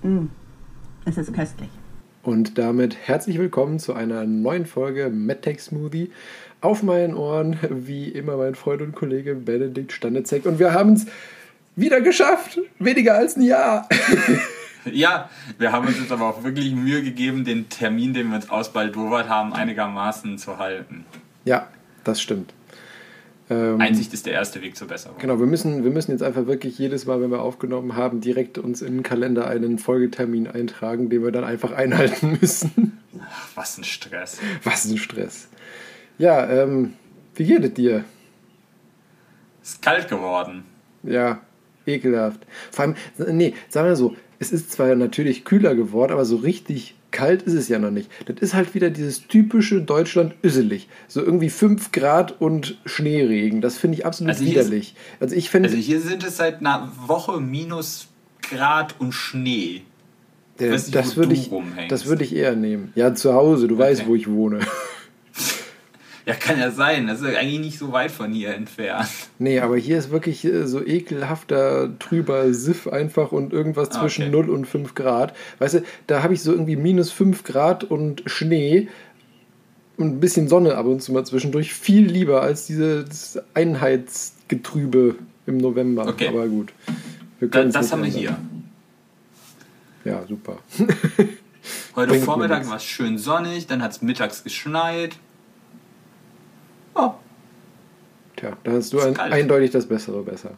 Es ist köstlich. Und damit herzlich willkommen zu einer neuen Folge MedTech Smoothie. Auf meinen Ohren, wie immer, mein Freund und Kollege Benedikt Standezek. Und wir haben es wieder geschafft. Weniger als ein Jahr. Ja, wir haben uns jetzt aber auch wirklich Mühe gegeben, den Termin, den wir uns ausbaldowert haben, einigermaßen zu halten. Ja, das stimmt. Einsicht ist der erste Weg zur Besserung. Genau, wir müssen jetzt einfach wirklich jedes Mal, wenn wir aufgenommen haben, direkt uns in den Kalender einen Folgetermin eintragen, den wir dann einfach einhalten müssen. Ach, was ein Stress. Was ein Stress. Ja, wie geht es dir? Ist kalt geworden. Ja, ekelhaft. Vor allem, nee, sagen wir so, es ist zwar natürlich kühler geworden, aber so richtig kalt ist es ja noch nicht. Das ist halt wieder dieses typische Deutschland-Üsselig. So irgendwie 5 Grad und Schneeregen. Das finde ich absolut widerlich. Also hier sind es seit einer Woche minus Grad und Schnee. Das würde ich eher nehmen. Ja, zu Hause. Du weißt, wo ich wohne. Ja, kann ja sein. Das ist eigentlich nicht so weit von hier entfernt. Nee, aber hier ist wirklich so ekelhafter, trüber Siff einfach und irgendwas zwischen 0 und 5 Grad. Weißt du, da habe ich so irgendwie minus 5 Grad und Schnee und ein bisschen Sonne ab und zu mal zwischendurch. Viel lieber als dieses Einheitsgetrübe im November. Okay. Aber gut. Das haben wir hier. Ja, super. Heute Vormittag war es schön sonnig, dann hat es mittags geschneit. Oh. Tja, da hast du eindeutig das Bessere besser.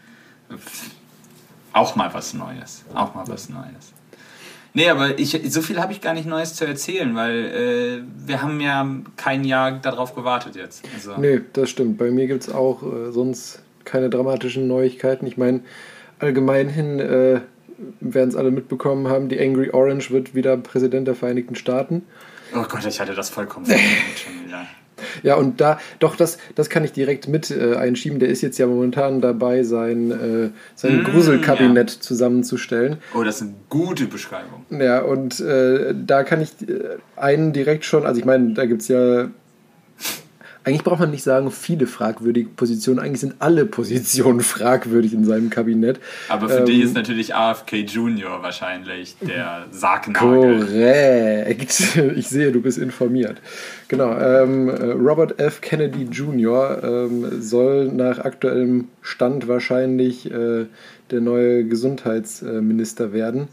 Auch mal was Neues. Nee, aber so viel habe ich gar nicht Neues zu erzählen, weil wir haben ja kein Jahr darauf gewartet jetzt. Also. Nee, das stimmt. Bei mir gibt es auch sonst keine dramatischen Neuigkeiten. Ich meine, allgemein hin werden es alle mitbekommen haben, die Angry Orange wird wieder Präsident der Vereinigten Staaten. Oh Gott, ich hatte das vollkommen vergessen schon wieder. Ja, und das kann ich direkt mit einschieben. Der ist jetzt ja momentan dabei, sein Gruselkabinett zusammenzustellen. Oh, das ist eine gute Beschreibung. Ja, und da kann ich einen direkt schon, also ich meine, da gibt es ja, eigentlich braucht man nicht sagen, viele fragwürdige Positionen. Eigentlich sind alle Positionen fragwürdig in seinem Kabinett. Aber für dich ist natürlich AFK Junior wahrscheinlich der Sargnagel. Korrekt. Ich sehe, du bist informiert. Genau. Robert F. Kennedy Jr. Soll nach aktuellem Stand wahrscheinlich der neue Gesundheitsminister werden.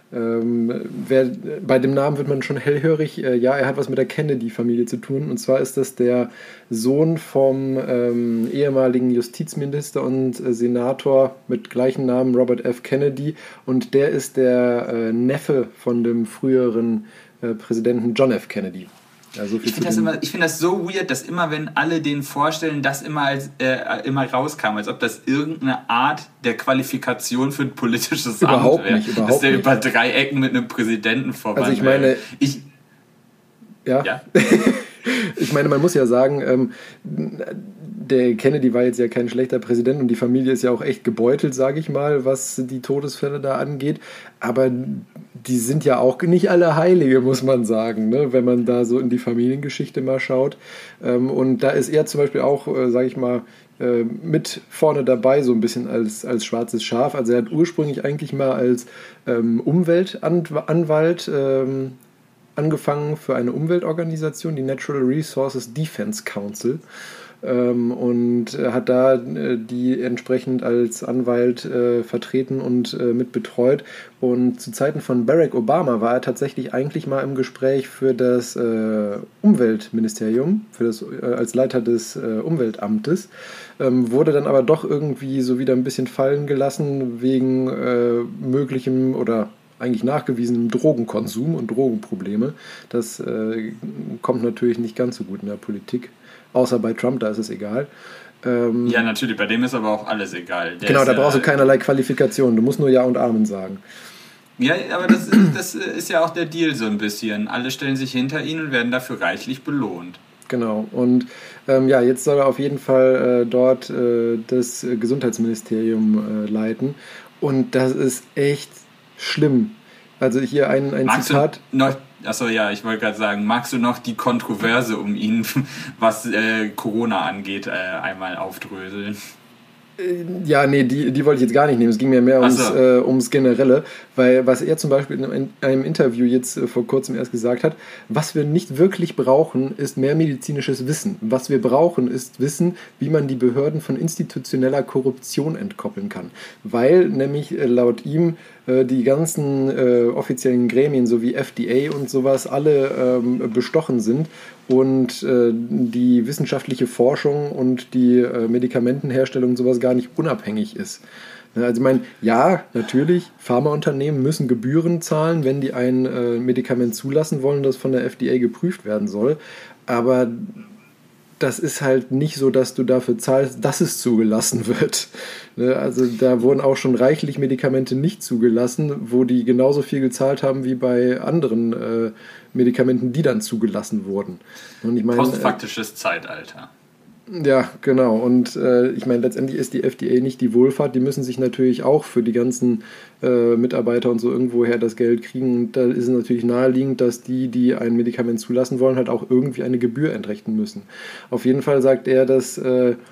Bei dem Namen wird man schon hellhörig. Ja, er hat was mit der Kennedy-Familie zu tun. Und zwar ist das der Sohn vom ehemaligen Justizminister und Senator mit gleichem Namen, Robert F. Kennedy. Und der ist der Neffe von dem früheren Präsidenten John F. Kennedy. Ja, so ich finde das so weird, dass immer, wenn alle den vorstellen, das immer rauskam, als ob das irgendeine Art der Qualifikation für ein politisches Amt wäre. Dass der über 3 Ecken mit einem Präsidenten vorbei Also ich meine... Ja. Ich meine, man muss ja sagen, der Kennedy war jetzt ja kein schlechter Präsident und die Familie ist ja auch echt gebeutelt, sage ich mal, was die Todesfälle da angeht. Aber die sind ja auch nicht alle Heilige, muss man sagen, ne? Wenn man da so in die Familiengeschichte mal schaut. Und da ist er zum Beispiel auch, sage ich mal, mit vorne dabei, so ein bisschen als schwarzes Schaf. Also er hat ursprünglich eigentlich mal als Umweltanwalt angefangen für eine Umweltorganisation, die Natural Resources Defense Council, und hat da die entsprechend als Anwalt vertreten und mit betreut. Und zu Zeiten von Barack Obama war er tatsächlich eigentlich mal im Gespräch für das Umweltministerium, als Leiter des Umweltamtes, wurde dann aber doch irgendwie so wieder ein bisschen fallen gelassen wegen möglichem oder eigentlich nachgewiesenem Drogenkonsum und Drogenprobleme. Das kommt natürlich nicht ganz so gut in der Politik. Außer bei Trump, da ist es egal. Ja, natürlich, bei dem ist aber auch alles egal. Genau, da brauchst du keinerlei Qualifikation. Du musst nur Ja und Amen sagen. Ja, aber das ist ja auch der Deal so ein bisschen. Alle stellen sich hinter ihn und werden dafür reichlich belohnt. Genau, und jetzt soll er auf jeden Fall dort das Gesundheitsministerium leiten. Und das ist echt schlimm. Also hier ein Zitat. Achso, ja, ich wollte gerade sagen, magst du noch die Kontroverse um ihn, was Corona angeht, einmal aufdröseln? Ja, nee, die wollte ich jetzt gar nicht nehmen. Es ging mir mehr ums Generelle, weil was er zum Beispiel in einem Interview jetzt vor kurzem erst gesagt hat, was wir nicht wirklich brauchen, ist mehr medizinisches Wissen. Was wir brauchen, ist Wissen, wie man die Behörden von institutioneller Korruption entkoppeln kann. Weil nämlich laut ihm die ganzen offiziellen Gremien, so wie FDA und sowas, alle bestochen sind und die wissenschaftliche Forschung und die Medikamentenherstellung und sowas gar nicht unabhängig ist. Also ich meine, ja, natürlich, Pharmaunternehmen müssen Gebühren zahlen, wenn die ein Medikament zulassen wollen, das von der FDA geprüft werden soll, aber das ist halt nicht so, dass du dafür zahlst, dass es zugelassen wird. Also da wurden auch schon reichlich Medikamente nicht zugelassen, wo die genauso viel gezahlt haben wie bei anderen Medikamenten, die dann zugelassen wurden. Und ich meine, postfaktisches Zeitalter. Ja, genau. Und ich meine, letztendlich ist die FDA nicht die Wohlfahrt. Die müssen sich natürlich auch für die ganzen Mitarbeiter und so irgendwoher das Geld kriegen. Und da ist es natürlich naheliegend, dass die ein Medikament zulassen wollen, halt auch irgendwie eine Gebühr entrichten müssen. Auf jeden Fall sagt er, dass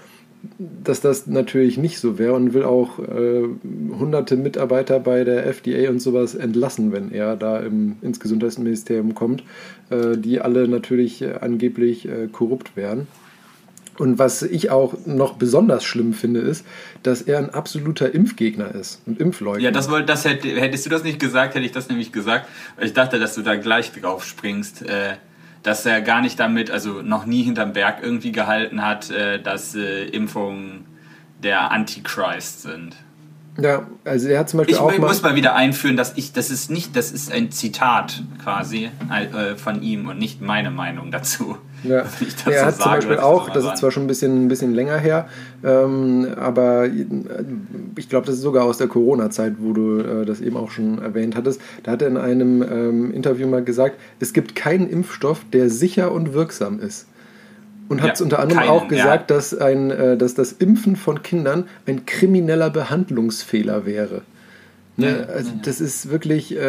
das natürlich nicht so wäre und will auch hunderte Mitarbeiter bei der FDA und sowas entlassen, wenn er da ins Gesundheitsministerium kommt, die alle natürlich angeblich korrupt wären. Und was ich auch noch besonders schlimm finde, ist, dass er ein absoluter Impfgegner ist und Impfleugner. Ja, hättest du das nicht gesagt, hätte ich das nämlich gesagt. Ich dachte, dass du da gleich drauf springst, dass er gar nicht damit, also noch nie hinterm Berg irgendwie gehalten hat, dass Impfungen der Antichrist sind. Ja, also er hat zum Beispiel ich muss mal wieder einführen, das ist ein Zitat quasi von ihm und nicht meine Meinung dazu. Ja, er hat zum Beispiel auch, das ist zwar schon ein bisschen länger her, aber ich glaube, das ist sogar aus der Corona-Zeit, wo du das eben auch schon erwähnt hattest. Da hat er in einem Interview mal gesagt, es gibt keinen Impfstoff, der sicher und wirksam ist. Und hat unter anderem auch gesagt, dass das Impfen von Kindern ein krimineller Behandlungsfehler wäre. Ne? Also das ist wirklich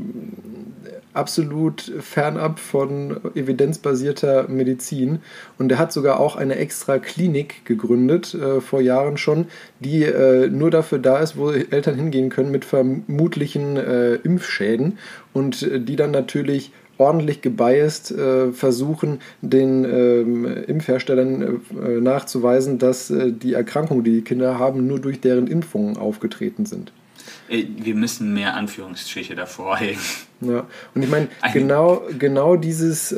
absolut fernab von evidenzbasierter Medizin. Und er hat sogar auch eine extra Klinik gegründet, vor Jahren schon, die nur dafür da ist, wo Eltern hingehen können mit vermutlichen Impfschäden und die dann natürlich ordentlich gebiased versuchen, den Impfherstellern nachzuweisen, dass die Erkrankungen, die die Kinder haben, nur durch deren Impfungen aufgetreten sind. Wir müssen mehr Anführungsstriche davor hängen. Ja, und ich meine, genau dieses,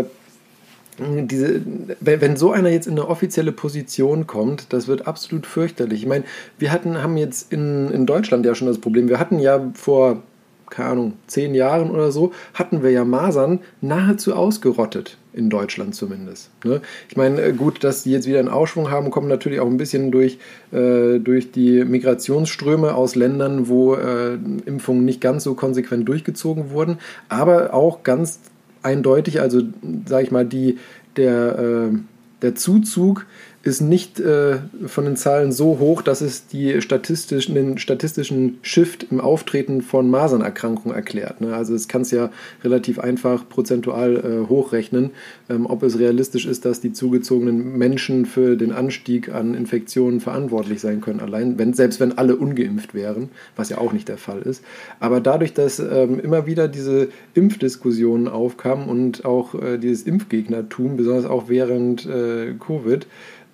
wenn so einer jetzt in eine offizielle Position kommt, das wird absolut fürchterlich. Ich meine, haben jetzt in Deutschland ja schon das Problem, wir hatten ja vor, keine Ahnung, 10 Jahren oder so, hatten wir ja Masern nahezu ausgerottet, in Deutschland zumindest. Ne? Ich meine, gut, dass die jetzt wieder einen Aufschwung haben, kommt natürlich auch ein bisschen durch die Migrationsströme aus Ländern, wo Impfungen nicht ganz so konsequent durchgezogen wurden, aber auch ganz eindeutig, also sage ich mal, der Zuzug ist nicht von den Zahlen so hoch, dass es den statistischen Shift im Auftreten von Masernerkrankungen erklärt. Ne? Also es kann es ja relativ einfach prozentual hochrechnen, ob es realistisch ist, dass die zugezogenen Menschen für den Anstieg an Infektionen verantwortlich sein können, selbst wenn alle ungeimpft wären, was ja auch nicht der Fall ist. Aber dadurch, dass immer wieder diese Impfdiskussionen aufkamen und auch dieses Impfgegnertum, besonders auch während Covid,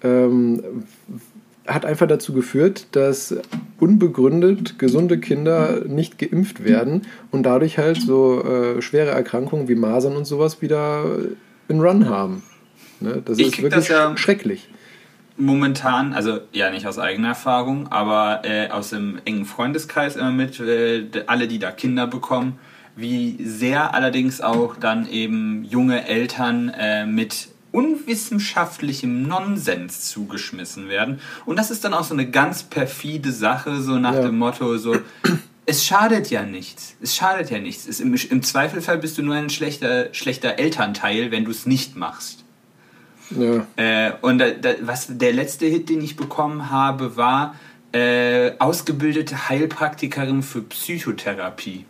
hat einfach dazu geführt, dass unbegründet gesunde Kinder nicht geimpft werden und dadurch halt so schwere Erkrankungen wie Masern und sowas wieder einen Run haben. Ne? Das ist wirklich schrecklich. Momentan, also ja nicht aus eigener Erfahrung, aber aus dem engen Freundeskreis immer mit, alle, die da Kinder bekommen, wie sehr allerdings auch dann eben junge Eltern mit unwissenschaftlichem Nonsens zugeschmissen werden. Und das ist dann auch so eine ganz perfide Sache, so nach dem Motto, so, es schadet ja nichts. Es schadet ja nichts. Im Zweifelfall bist du nur ein schlechter Elternteil, wenn du es nicht machst. Ja. Der letzte Hit, den ich bekommen habe, war ausgebildete Heilpraktikerin für Psychotherapie.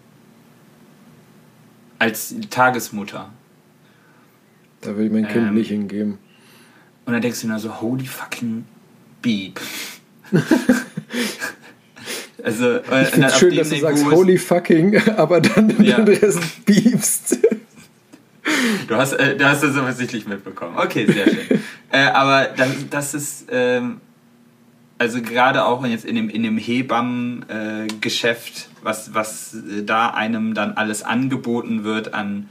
Als Tagesmutter. Da will ich mein Kind nicht hingeben. Und dann denkst du nur so, holy fucking beep. Also, ich finde es schön, dass du sagst holy fucking, aber dann den Rest piepst. Du hast das offensichtlich mitbekommen. Okay, sehr schön. Aber das ist, also gerade auch jetzt in dem Hebammen-Geschäft, was da einem dann alles angeboten wird an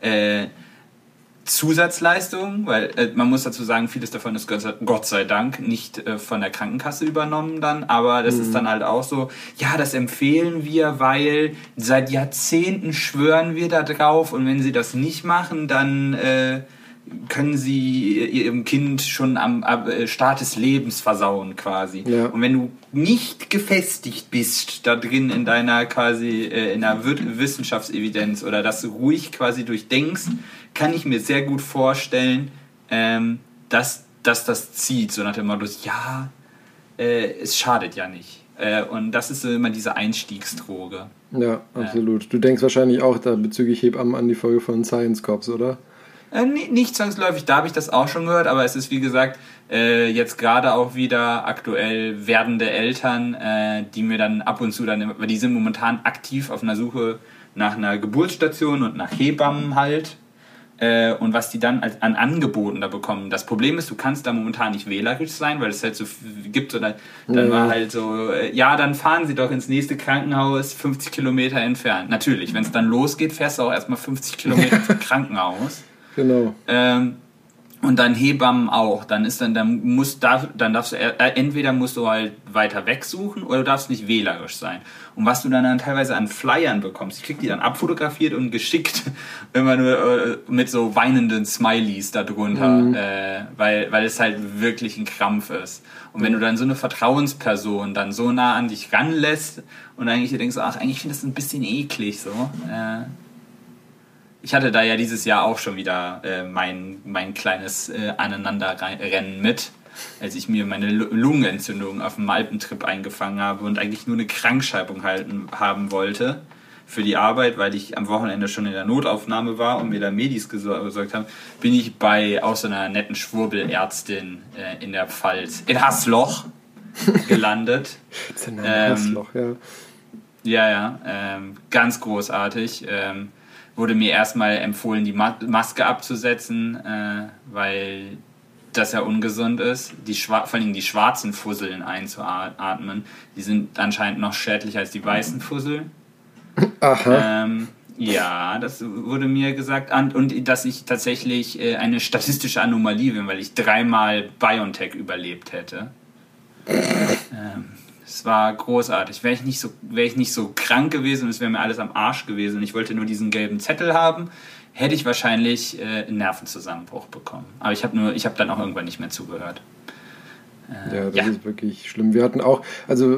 Zusatzleistungen, weil man muss dazu sagen, vieles davon ist Gott sei Dank nicht von der Krankenkasse übernommen dann, aber das ist dann halt auch so, ja, das empfehlen wir, weil seit Jahrzehnten schwören wir da drauf und wenn sie das nicht machen, dann können sie ihrem Kind schon am Start des Lebens versauen quasi. Ja. Und wenn du nicht gefestigt bist da drin in deiner quasi in der Wissenschaftsevidenz oder das ruhig quasi durchdenkst, kann ich mir sehr gut vorstellen, dass das zieht, so nach dem Motto, ja, es schadet ja nicht. Und das ist so immer diese Einstiegsdroge. Ja, absolut. Du denkst wahrscheinlich auch da bezüglich Hebammen an die Folge von Science Cops, oder? Nicht zwangsläufig, da habe ich das auch schon gehört, aber es ist wie gesagt jetzt gerade auch wieder aktuell werdende Eltern, die mir dann ab und zu weil die sind momentan aktiv auf einer Suche nach einer Geburtsstation und nach Hebammen halt. Und was die dann an Angeboten da bekommen. Das Problem ist, du kannst da momentan nicht wählerisch sein, weil es halt so gibt. Oder dann war halt so, dann fahren sie doch ins nächste Krankenhaus 50 Kilometer entfernt. Natürlich, wenn es dann losgeht, fährst du auch erstmal 50 Kilometer zum Krankenhaus. Genau. Und dann Hebammen auch. Dann darfst du entweder musst du halt weiter wegsuchen oder du darfst nicht wählerisch sein. Und was du dann teilweise an Flyern bekommst, ich krieg die dann abfotografiert und geschickt, immer nur mit so weinenden Smileys da drunter, weil es halt wirklich ein Krampf ist. Und wenn du dann so eine Vertrauensperson dann so nah an dich ranlässt und eigentlich denkst, eigentlich finde ich das ein bisschen eklig so. Ich hatte da ja dieses Jahr auch schon wieder mein kleines Aneinanderrennen mit, als ich mir meine Lungenentzündung auf dem Alpentrip eingefangen habe und eigentlich nur eine Krankschreibung haben wollte für die Arbeit, weil ich am Wochenende schon in der Notaufnahme war und mir da Medis gesorgt haben, bin ich bei auch so einer netten Schwurbelärztin in der Pfalz, in Haßloch, gelandet. Das ist ja Haßloch, ja. Ja, ganz großartig. Wurde mir erstmal empfohlen, die Maske abzusetzen, weil das ja ungesund ist. Vor allem die schwarzen Fusseln einzuatmen, die sind anscheinend noch schädlicher als die weißen Fussel. Aha. Ja, das wurde mir gesagt. Und dass ich tatsächlich eine statistische Anomalie bin, weil ich 3-mal BioNTech überlebt hätte. Es war großartig. Wäre ich nicht so krank gewesen und es wäre mir alles am Arsch gewesen und ich wollte nur diesen gelben Zettel haben, hätte ich wahrscheinlich einen Nervenzusammenbruch bekommen. Aber ich habe dann auch irgendwann nicht mehr zugehört. Das ist wirklich schlimm. Wir hatten auch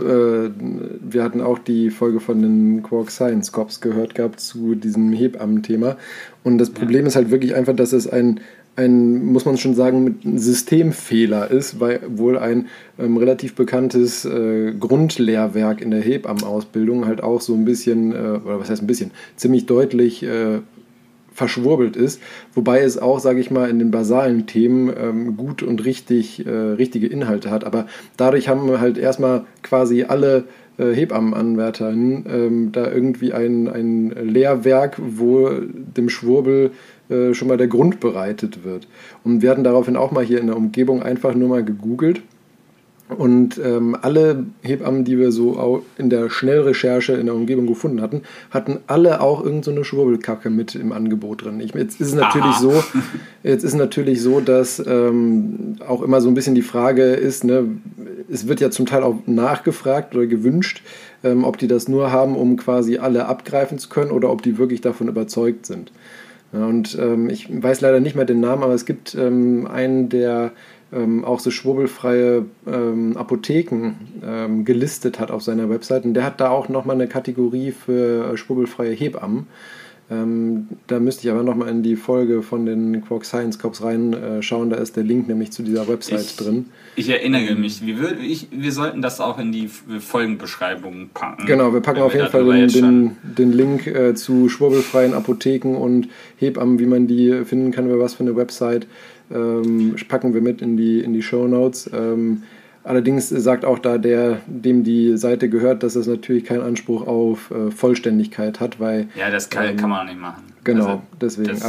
die Folge von den Quark Science Cops gehört gehabt zu diesem Hebammen-Thema. Und das Problem ist halt wirklich einfach, dass es ein muss man schon sagen, ein Systemfehler ist, weil wohl ein relativ bekanntes Grundlehrwerk in der Hebammenausbildung halt auch so ein bisschen, oder was heißt ein bisschen, ziemlich deutlich verschwurbelt ist, wobei es auch, sage ich mal, in den basalen Themen gut und richtige Inhalte hat, aber dadurch haben halt erstmal quasi alle Hebammenanwärterinnen da irgendwie ein Lehrwerk, wo dem Schwurbel schon mal der Grund bereitet wird. Und wir hatten daraufhin auch mal hier in der Umgebung einfach nur mal gegoogelt und alle Hebammen, die wir so auch in der Schnellrecherche in der Umgebung gefunden hatten alle auch irgend so eine Schwurbelkacke mit im Angebot drin. Jetzt ist es natürlich so, dass auch immer so ein bisschen die Frage ist, ne, es wird ja zum Teil auch nachgefragt oder gewünscht, ob die das nur haben, um quasi alle abgreifen zu können oder ob die wirklich davon überzeugt sind. Ja, und ich weiß leider nicht mehr den Namen, aber es gibt einen, der auch so schwurbelfreie Apotheken gelistet hat auf seiner Website und der hat da auch nochmal eine Kategorie für schwurbelfreie Hebammen. Da müsste ich aber nochmal in die Folge von den Quark Science Cops reinschauen, da ist der Link nämlich zu dieser Website drin. Ich erinnere mich, wir sollten das auch in die Folgenbeschreibung packen. Genau, wir packen auf jeden Fall den Link zu schwurbelfreien Apotheken und Hebammen, wie man die finden kann, über was für eine Website, packen wir mit in die Shownotes. Allerdings sagt auch da dem die Seite gehört, dass es natürlich keinen Anspruch auf Vollständigkeit hat, weil... Ja, das kann man auch nicht machen. Genau, also, deswegen,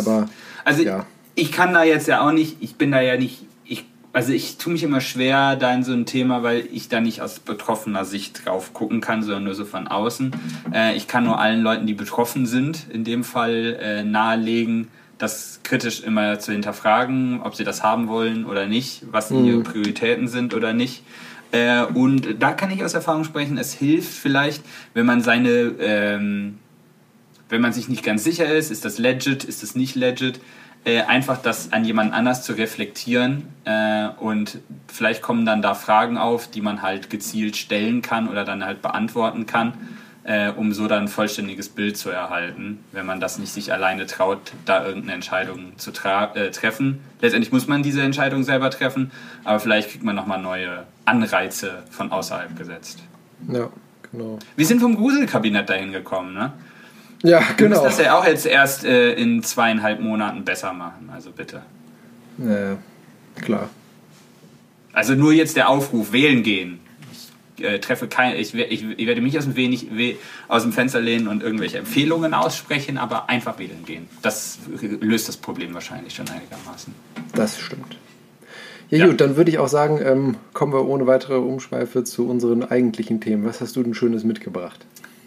ich kann da jetzt ja auch nicht, ich bin da ja nicht... Ich tue mich immer schwer da in so ein Thema, weil ich da nicht aus betroffener Sicht drauf gucken kann, sondern nur so von außen. Ich kann nur allen Leuten, die betroffen sind, in dem Fall nahelegen, das kritisch immer zu hinterfragen, ob sie das haben wollen oder nicht, was ihre Prioritäten sind oder nicht. Und da kann ich aus Erfahrung sprechen, es hilft vielleicht, wenn man wenn man sich nicht ganz sicher ist das legit, ist das nicht legit, einfach das an jemand anders zu reflektieren und vielleicht kommen dann da Fragen auf, die man halt gezielt stellen kann oder dann halt beantworten kann, um so dann ein vollständiges Bild zu erhalten, wenn man das nicht sich alleine traut, da irgendeine Entscheidung zu treffen. Letztendlich muss man diese Entscheidung selber treffen, aber vielleicht kriegt man nochmal neue Anreize von außerhalb gesetzt. Ja, genau. Wir sind vom Gruselkabinett dahin gekommen, ne? Ja, genau. Du musst das ja auch jetzt erst in 2,5 Monaten besser machen, also bitte. Ja, klar. Also nur jetzt der Aufruf, wählen gehen. Ich werde mich aus dem Fenster lehnen und irgendwelche Empfehlungen aussprechen, aber einfach wählen gehen. Das löst das Problem wahrscheinlich schon einigermaßen. Das stimmt. Ja, gut, dann würde ich auch sagen, kommen wir ohne weitere Umschweife zu unseren eigentlichen Themen. Was hast du denn Schönes mitgebracht?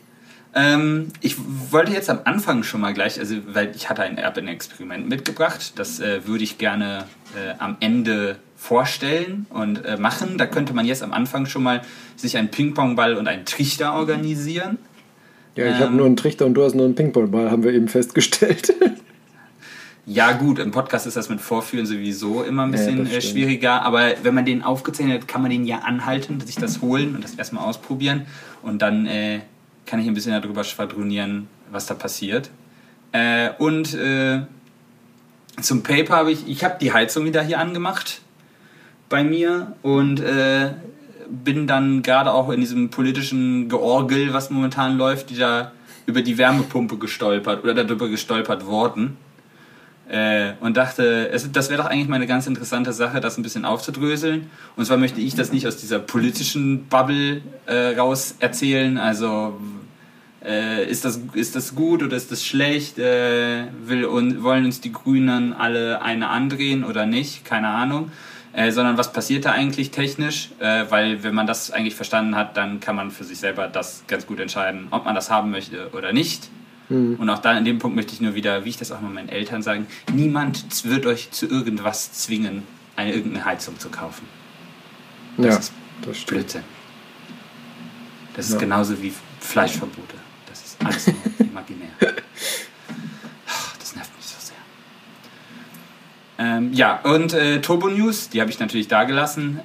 Ich wollte jetzt am Anfang schon mal gleich, weil ich hatte ein Experiment mitgebracht, das würde ich gerne am Ende vorstellen und machen. Da könnte man jetzt am Anfang schon mal sich einen Ping-Pong-Ball und einen Trichter organisieren. Ja, ich habe nur einen Trichter und du hast nur einen Ping-Pong-Ball, haben wir eben festgestellt. Ja gut, im Podcast ist das mit Vorführen sowieso immer ein bisschen schwieriger, aber wenn man den aufgezeichnet hat, kann man den ja anhalten, sich das holen und das erstmal ausprobieren und dann kann ich ein bisschen darüber schwadronieren, was da passiert. Zum Paper habe ich habe die Heizung wieder hier angemacht bei mir und bin dann gerade auch in diesem politischen Georgel, was momentan läuft, über die Wärmepumpe gestolpert oder darüber gestolpert worden. Und dachte, das wäre doch eigentlich mal eine ganz interessante Sache, das ein bisschen aufzudröseln. Und zwar möchte ich das nicht aus dieser politischen Bubble raus erzählen, also ist das gut oder ist das schlecht, wollen uns die Grünen alle eine andrehen oder nicht, keine Ahnung, sondern was passiert da eigentlich technisch, weil wenn man das eigentlich verstanden hat, dann kann man für sich selber das ganz gut entscheiden, ob man das haben möchte oder nicht. Und auch da in dem Punkt möchte ich nur wieder, wie ich das auch mal meinen Eltern sage, niemand wird euch zu irgendwas zwingen, irgendeine Heizung zu kaufen. Das stimmt. Blödsinn. Das ist genauso wie Fleischverbote. Das ist alles nur imaginär. Das nervt mich so sehr. Turbo News, die habe ich natürlich da gelassen.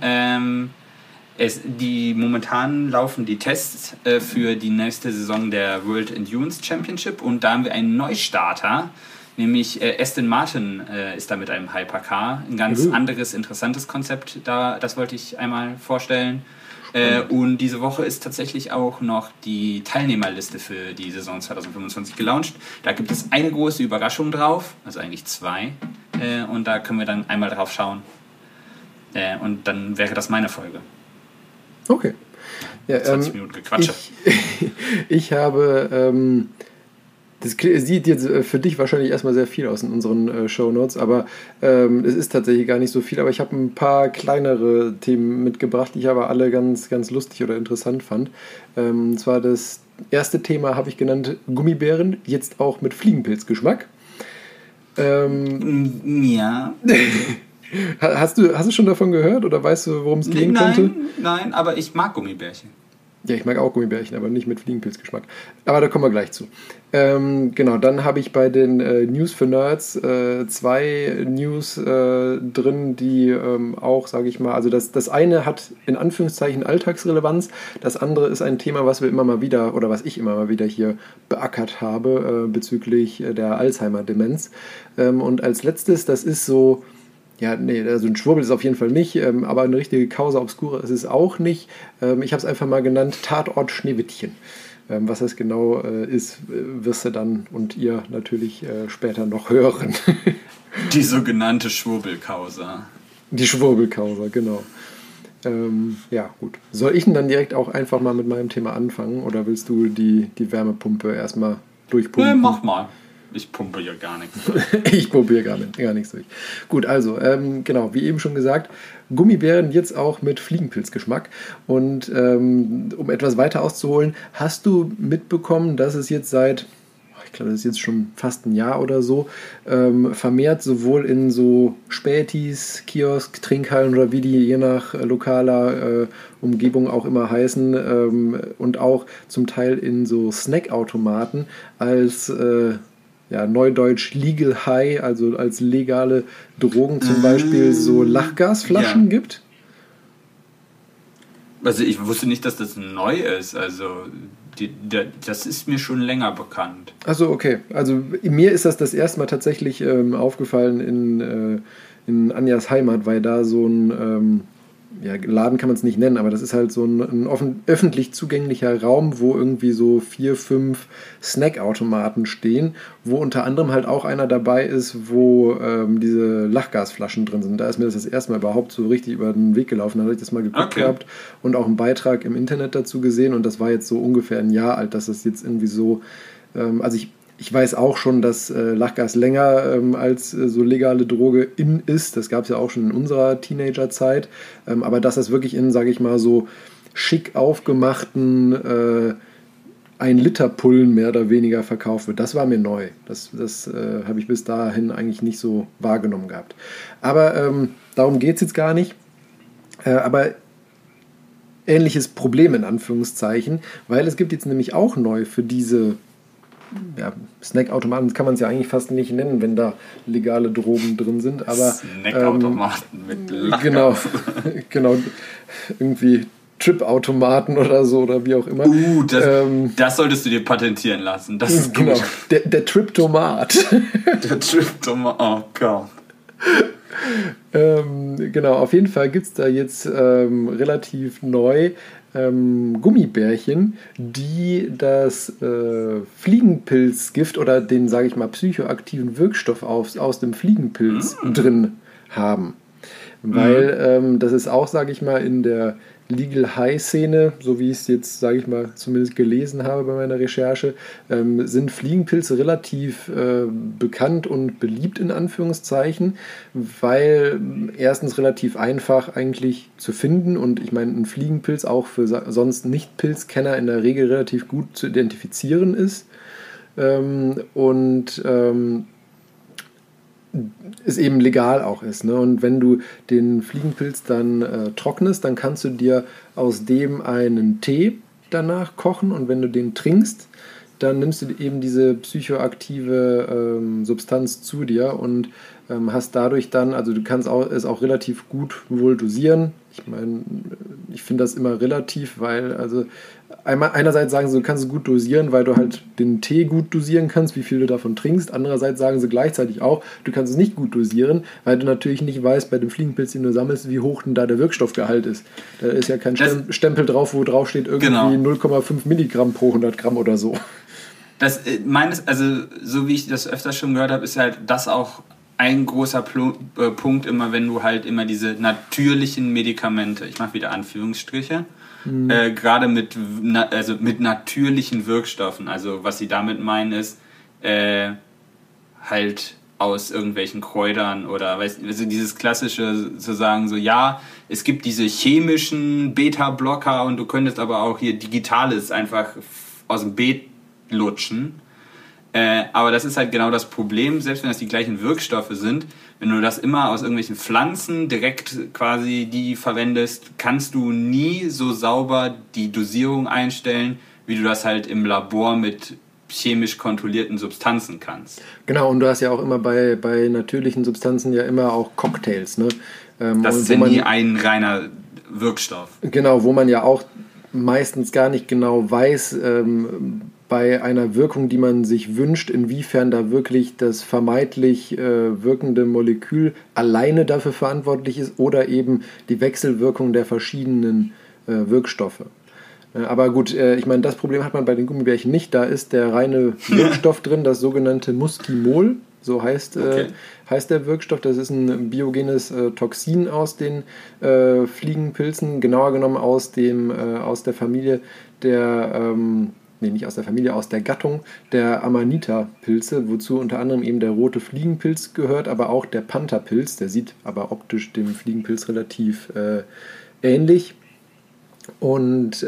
Momentan laufen die Tests für die nächste Saison der World Endurance Championship und da haben wir einen Neustarter, nämlich Aston Martin ist da mit einem Hypercar. Ein ganz anderes, interessantes Konzept, das wollte ich einmal vorstellen. Und diese Woche ist tatsächlich auch noch die Teilnehmerliste für die Saison 2025 gelauncht. Da gibt es eine große Überraschung drauf, also eigentlich 2. Und da können wir dann einmal drauf schauen. Und dann wäre das meine Folge. Okay. Ja, 20 Minuten Gequatsche. Ich habe, das sieht jetzt für dich wahrscheinlich erstmal sehr viel aus in unseren Shownotes, aber es ist tatsächlich gar nicht so viel, aber ich habe ein paar kleinere Themen mitgebracht, die ich aber alle ganz, ganz lustig oder interessant fand. Und zwar das erste Thema habe ich genannt Gummibären, jetzt auch mit Fliegenpilzgeschmack. Ja. Hast du schon davon gehört oder weißt du, worum es gehen könnte? Nein, aber ich mag Gummibärchen. Ja, ich mag auch Gummibärchen, aber nicht mit Fliegenpilzgeschmack. Aber da kommen wir gleich zu. Genau, dann habe ich bei den News für Nerds 2 News drin, die auch, sage ich mal, also das eine hat in Anführungszeichen Alltagsrelevanz, das andere ist ein Thema, was wir immer mal wieder, oder was ich immer mal wieder hier beackert habe, bezüglich der Alzheimer-Demenz. Und als letztes, das ist so... Ja, nee, also ein Schwurbel ist es auf jeden Fall nicht, aber eine richtige Causa Obscura ist es auch nicht. Ich habe es einfach mal genannt Tatort Schneewittchen. Was das genau ist, wirst du dann und ihr natürlich später noch hören. Die sogenannte Schwurbelcausa. Die Schwurbelcausa, genau. Ja, gut. Soll ich denn dann direkt auch einfach mal mit meinem Thema anfangen oder willst du die Wärmepumpe erstmal durchpumpen? Nee, mach mal. Ich pumpe ja gar nichts durch. Ich pumpe hier gar nichts durch. Gut, also, genau, wie eben schon gesagt, Gummibären jetzt auch mit Fliegenpilzgeschmack. Und um etwas weiter auszuholen, hast du mitbekommen, dass es jetzt seit, ich glaube, das ist jetzt schon fast ein Jahr oder so, vermehrt sowohl in so Spätis, Kiosk, Trinkhallen oder wie die je nach lokaler Umgebung auch immer heißen und auch zum Teil in so Snackautomaten als neudeutsch Legal High, also als legale Drogen zum Beispiel so Lachgasflaschen gibt? Also ich wusste nicht, dass das neu ist. Also das ist mir schon länger bekannt. Also okay. Also mir ist das erste Mal tatsächlich aufgefallen in Anjas Heimat, weil da so ein Laden kann man es nicht nennen, aber das ist halt so ein öffentlich zugänglicher Raum, wo irgendwie so 4, 5 Snackautomaten stehen, wo unter anderem halt auch einer dabei ist, wo diese Lachgasflaschen drin sind. Da ist mir das erste Mal überhaupt so richtig über den Weg gelaufen. Da habe ich das mal geguckt gehabt und auch einen Beitrag im Internet dazu gesehen und das war jetzt so ungefähr ein Jahr alt, dass das jetzt irgendwie so, also ich weiß auch schon, dass Lachgas länger als so legale Droge in ist. Das gab es ja auch schon in unserer Teenagerzeit. Aber dass das wirklich in, sage ich mal, so schick aufgemachten 1-Liter-Pullen mehr oder weniger verkauft wird, das war mir neu. Das habe ich bis dahin eigentlich nicht so wahrgenommen gehabt. Aber darum geht es jetzt gar nicht. Aber ähnliches Problem in Anführungszeichen, weil es gibt jetzt nämlich auch neu für diese Snackautomaten kann man es ja eigentlich fast nicht nennen, wenn da legale Drogen drin sind, aber Snackautomaten mit Lachgas. Genau, irgendwie Trip-Automaten oder so oder wie auch immer. Das solltest du dir patentieren lassen. Das ist genau, der Trip-Tomat. Der Trip-Tomat, oh Gott. Genau, auf jeden Fall gibt es da jetzt relativ neu Gummibärchen, die das Fliegenpilzgift oder den, sage ich mal, psychoaktiven Wirkstoff aus dem Fliegenpilz drin haben. Weil das ist auch, sage ich mal, in der Legal High-Szene, so wie ich es jetzt, sage ich mal, zumindest gelesen habe bei meiner Recherche, sind Fliegenpilze relativ bekannt und beliebt in Anführungszeichen, weil erstens relativ einfach eigentlich zu finden und ich meine, ein Fliegenpilz auch für sonst Nicht-Pilzkenner in der Regel relativ gut zu identifizieren ist und es eben legal auch ist. Ne? Und wenn du den Fliegenpilz dann trocknest, dann kannst du dir aus dem einen Tee danach kochen und wenn du den trinkst, dann nimmst du eben diese psychoaktive Substanz zu dir und hast dadurch dann, also du kannst es auch relativ gut wohl dosieren. Ich meine, ich finde das immer relativ, weil also einerseits sagen sie, du kannst es gut dosieren, weil du halt den Tee gut dosieren kannst, wie viel du davon trinkst. Andererseits sagen sie gleichzeitig auch, du kannst es nicht gut dosieren, weil du natürlich nicht weißt, bei dem Fliegenpilz, den du sammelst, wie hoch denn da der Wirkstoffgehalt ist. Da ist ja kein Stempel drauf, wo drauf steht irgendwie 0,5 Milligramm pro 100 Gramm oder so. Das also so wie ich das öfter schon gehört habe, ist halt das auch ein großer Punkt immer, wenn du halt immer diese natürlichen Medikamente, ich mache wieder Anführungsstriche, gerade mit natürlichen Wirkstoffen, also was sie damit meinen ist, halt aus irgendwelchen Kräutern oder also dieses klassische zu sagen, so ja, es gibt diese chemischen Beta-Blocker und du könntest aber auch hier Digitales einfach aus dem Beet lutschen. Aber das ist halt genau das Problem, selbst wenn das die gleichen Wirkstoffe sind, wenn du das immer aus irgendwelchen Pflanzen direkt quasi die verwendest, kannst du nie so sauber die Dosierung einstellen, wie du das halt im Labor mit chemisch kontrollierten Substanzen kannst. Genau, und du hast ja auch immer bei natürlichen Substanzen ja immer auch Cocktails, ne? Das ist ja nie ein reiner Wirkstoff. Genau, wo man ja auch meistens gar nicht genau weiß, bei einer Wirkung, die man sich wünscht, inwiefern da wirklich das vermeintlich wirkende Molekül alleine dafür verantwortlich ist oder eben die Wechselwirkung der verschiedenen Wirkstoffe. Aber gut, ich meine, das Problem hat man bei den Gummibärchen nicht. Da ist der reine Wirkstoff drin, das sogenannte Muskimol. So heißt der Wirkstoff. Das ist ein biogenes Toxin aus den Fliegenpilzen, genauer genommen aus der Familie aus der Gattung der Amanita-Pilze, wozu unter anderem eben der rote Fliegenpilz gehört, aber auch der Pantherpilz, der sieht aber optisch dem Fliegenpilz relativ ähnlich. Und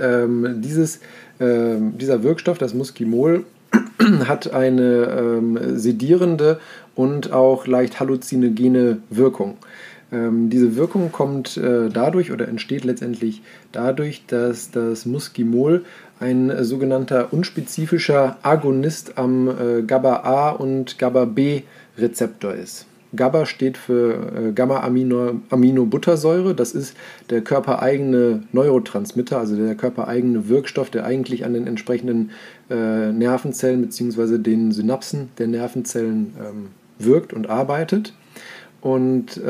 dieser Wirkstoff, das Muskimol, hat eine sedierende und auch leicht halluzinogene Wirkung. Diese Wirkung kommt entsteht letztendlich dadurch, dass das Muskimol ein sogenannter unspezifischer Agonist am GABA-A und GABA-B-Rezeptor ist. GABA steht für Gamma-Aminobuttersäure. Das ist der körpereigene Neurotransmitter, also der körpereigene Wirkstoff, der eigentlich an den entsprechenden Nervenzellen bzw. den Synapsen der Nervenzellen wirkt und arbeitet. Und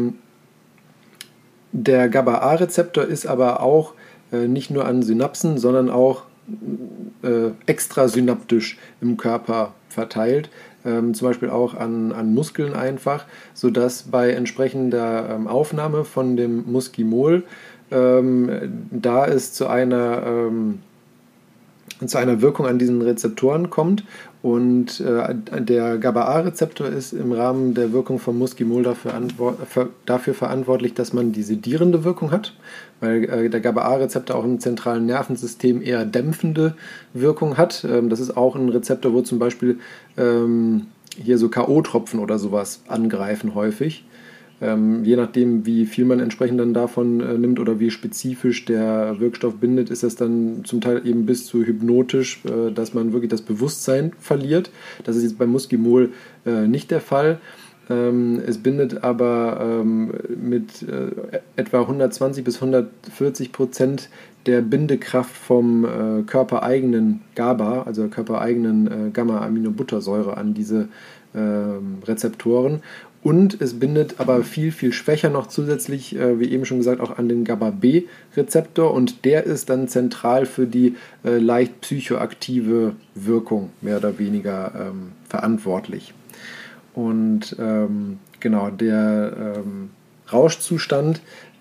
der GABA-A-Rezeptor ist aber auch nicht nur an Synapsen, sondern auch extrasynaptisch im Körper verteilt. Zum Beispiel auch an Muskeln einfach, sodass bei entsprechender Aufnahme von dem Muskimol da es zu einer Wirkung an diesen Rezeptoren kommt und der GABA-A-Rezeptor ist im Rahmen der Wirkung von Muskimol dafür verantwortlich, dass man die sedierende Wirkung hat, weil der GABA-A-Rezeptor auch im zentralen Nervensystem eher dämpfende Wirkung hat. Das ist auch ein Rezeptor, wo zum Beispiel hier so K.O.-Tropfen oder sowas angreifen häufig. Je nachdem, wie viel man entsprechend dann davon nimmt oder wie spezifisch der Wirkstoff bindet, ist das dann zum Teil eben bis zu hypnotisch, dass man wirklich das Bewusstsein verliert. Das ist jetzt beim Muskimol nicht der Fall. Es bindet aber mit etwa 120 bis 140% der Bindekraft vom körpereigenen GABA, also körpereigenen Gamma-Aminobuttersäure an diese Rezeptoren. Und es bindet aber viel, viel schwächer noch zusätzlich, wie eben schon gesagt, auch an den GABA-B-Rezeptor. Und der ist dann zentral für die leicht psychoaktive Wirkung, mehr oder weniger verantwortlich. Und genau, der Rauschzustand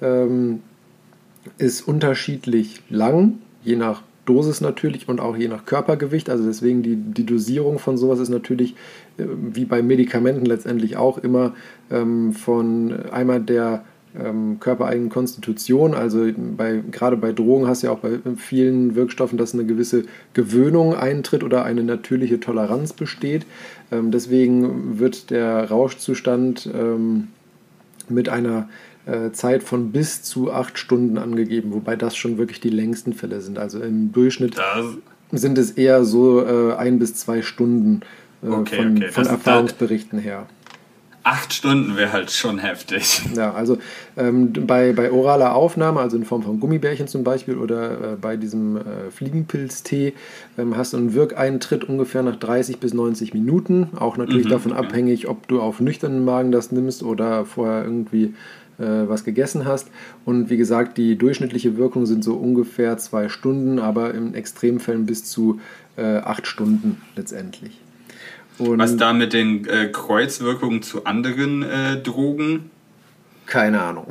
ist unterschiedlich lang, je nach Dosis natürlich und auch je nach Körpergewicht. Also deswegen die Dosierung von sowas ist natürlich wie bei Medikamenten letztendlich auch immer von einmal der körpereigenen Konstitution. Also gerade bei Drogen hast du ja auch bei vielen Wirkstoffen, dass eine gewisse Gewöhnung eintritt oder eine natürliche Toleranz besteht. Deswegen wird der Rauschzustand mit einer Zeit von bis zu 8 Stunden angegeben, wobei das schon wirklich die längsten Fälle sind. Also im Durchschnitt sind es eher so 1 bis 2 Stunden von Erfahrungsberichten her. 8 Stunden wäre halt schon heftig. Ja, also bei oraler Aufnahme, also in Form von Gummibärchen zum Beispiel oder bei diesem Fliegenpilztee, hast du einen Wirkeintritt ungefähr nach 30 bis 90 Minuten. Auch natürlich davon abhängig, ob du auf nüchternen Magen das nimmst oder vorher irgendwie was gegessen hast. Und wie gesagt, die durchschnittliche Wirkung sind so ungefähr 2 Stunden, aber in Extremfällen bis zu 8 Stunden letztendlich. Und was da mit den Kreuzwirkungen zu anderen Drogen? Keine Ahnung.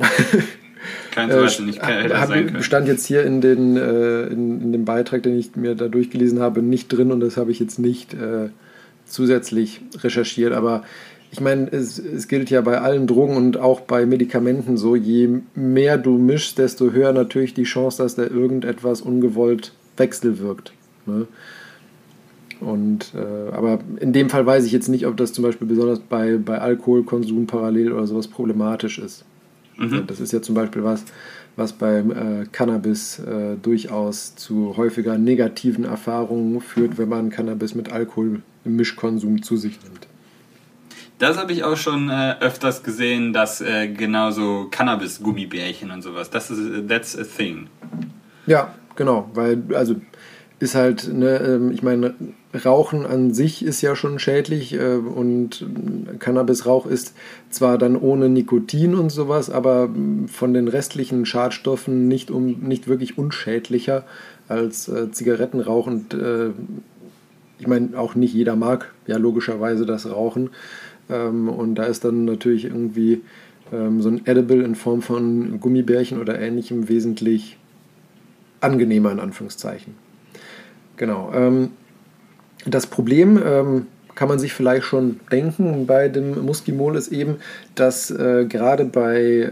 Stand jetzt hier in dem Beitrag, den ich mir da durchgelesen habe, nicht drin und das habe ich jetzt nicht zusätzlich recherchiert. Aber ich meine, es gilt ja bei allen Drogen und auch bei Medikamenten so, je mehr du mischst, desto höher natürlich die Chance, dass da irgendetwas ungewollt wechselwirkt. Ne? Und aber in dem Fall weiß ich jetzt nicht, ob das zum Beispiel besonders bei Alkoholkonsum parallel oder sowas problematisch ist. Das ist ja zum Beispiel was beim Cannabis durchaus zu häufiger negativen Erfahrungen führt, wenn man Cannabis mit Alkohol im Mischkonsum zu sich nimmt. Das habe ich auch schon öfters gesehen, dass genauso Cannabis-Gummibärchen und sowas, that's a thing. Ja, genau, weil, also ist halt, ne, ich meine, Rauchen an sich ist ja schon schädlich und Cannabisrauch ist zwar dann ohne Nikotin und sowas, aber von den restlichen Schadstoffen nicht wirklich unschädlicher als Zigarettenrauch und ich meine, auch nicht jeder mag ja logischerweise das Rauchen. Und da ist dann natürlich irgendwie so ein Edible in Form von Gummibärchen oder Ähnlichem wesentlich angenehmer, in Anführungszeichen. Genau. Das Problem, kann man sich vielleicht schon denken, bei dem Muskimol ist eben, dass gerade bei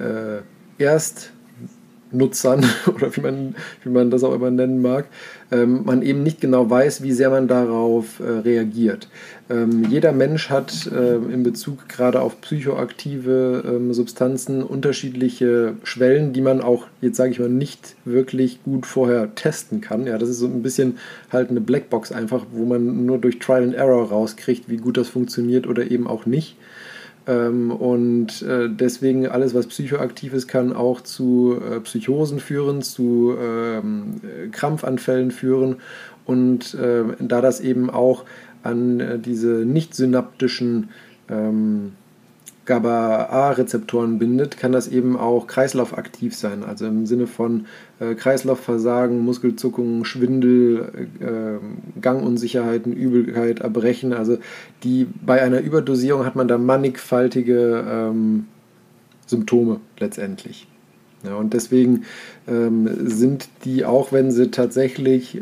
Erstnutzern oder wie man das auch immer nennen mag, man eben nicht genau weiß, wie sehr man darauf reagiert. Jeder Mensch hat in Bezug gerade auf psychoaktive Substanzen unterschiedliche Schwellen, die man auch, jetzt sage ich mal, nicht wirklich gut vorher testen kann. Ja, das ist so ein bisschen halt eine Blackbox einfach, wo man nur durch Trial and Error rauskriegt, wie gut das funktioniert oder eben auch nicht. Deswegen alles, was psychoaktiv ist, kann auch zu Psychosen führen, zu Krampfanfällen führen. Und da das eben auch an diese nicht synaptischen GABA-A-Rezeptoren bindet, kann das eben auch kreislaufaktiv sein. Also im Sinne von Kreislaufversagen, Muskelzuckungen, Schwindel, Gangunsicherheiten, Übelkeit, Erbrechen. Also bei einer Überdosierung hat man da mannigfaltige Symptome letztendlich. Ja, und deswegen sind die, auch wenn sie tatsächlich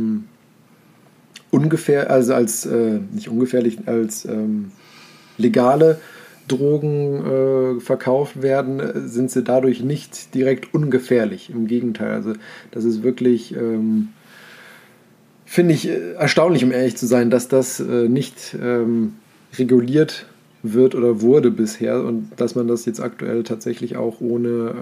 nicht ungefährlich, als legale Drogen verkauft werden, sind sie dadurch nicht direkt ungefährlich. Im Gegenteil, also das ist wirklich, finde ich, erstaunlich, um ehrlich zu sein, dass das nicht reguliert wird oder wurde bisher und dass man das jetzt aktuell tatsächlich auch ohne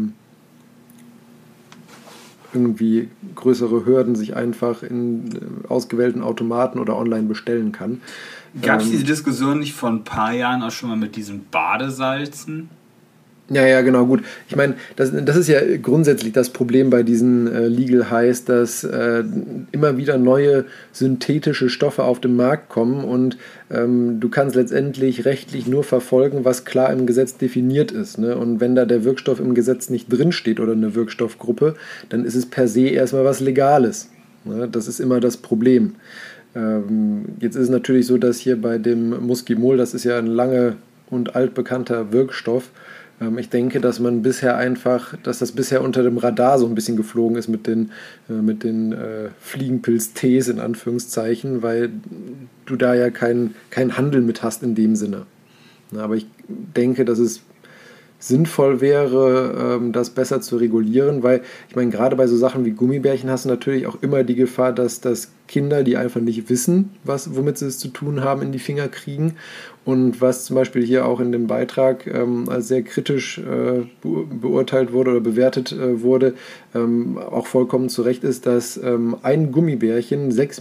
irgendwie größere Hürden sich einfach in ausgewählten Automaten oder online bestellen kann. Gab es diese Diskussion nicht vor ein paar Jahren auch schon mal mit diesen Badesalzen? Ja, genau, gut. Ich meine, das ist ja grundsätzlich das Problem bei diesen Legal Highs, dass immer wieder neue synthetische Stoffe auf den Markt kommen und du kannst letztendlich rechtlich nur verfolgen, was klar im Gesetz definiert ist. Ne? Und wenn da der Wirkstoff im Gesetz nicht drinsteht oder eine Wirkstoffgruppe, dann ist es per se erstmal was Legales. Ne? Das ist immer das Problem. Jetzt ist es natürlich so, dass hier bei dem Muskimol, das ist ja ein lange und altbekannter Wirkstoff, ich denke, dass das bisher unter dem Radar so ein bisschen geflogen ist mit den Fliegenpilz-Tees in Anführungszeichen, weil du da ja keinen Handel mit hast in dem Sinne. Aber ich denke, dass es sinnvoll wäre, das besser zu regulieren, weil ich meine, gerade bei so Sachen wie Gummibärchen hast du natürlich auch immer die Gefahr, dass Kinder, die einfach nicht wissen, womit sie es zu tun haben, in die Finger kriegen. Und was zum Beispiel hier auch in dem Beitrag als sehr kritisch beurteilt wurde oder bewertet wurde, auch vollkommen zu Recht ist, dass ein Gummibärchen 5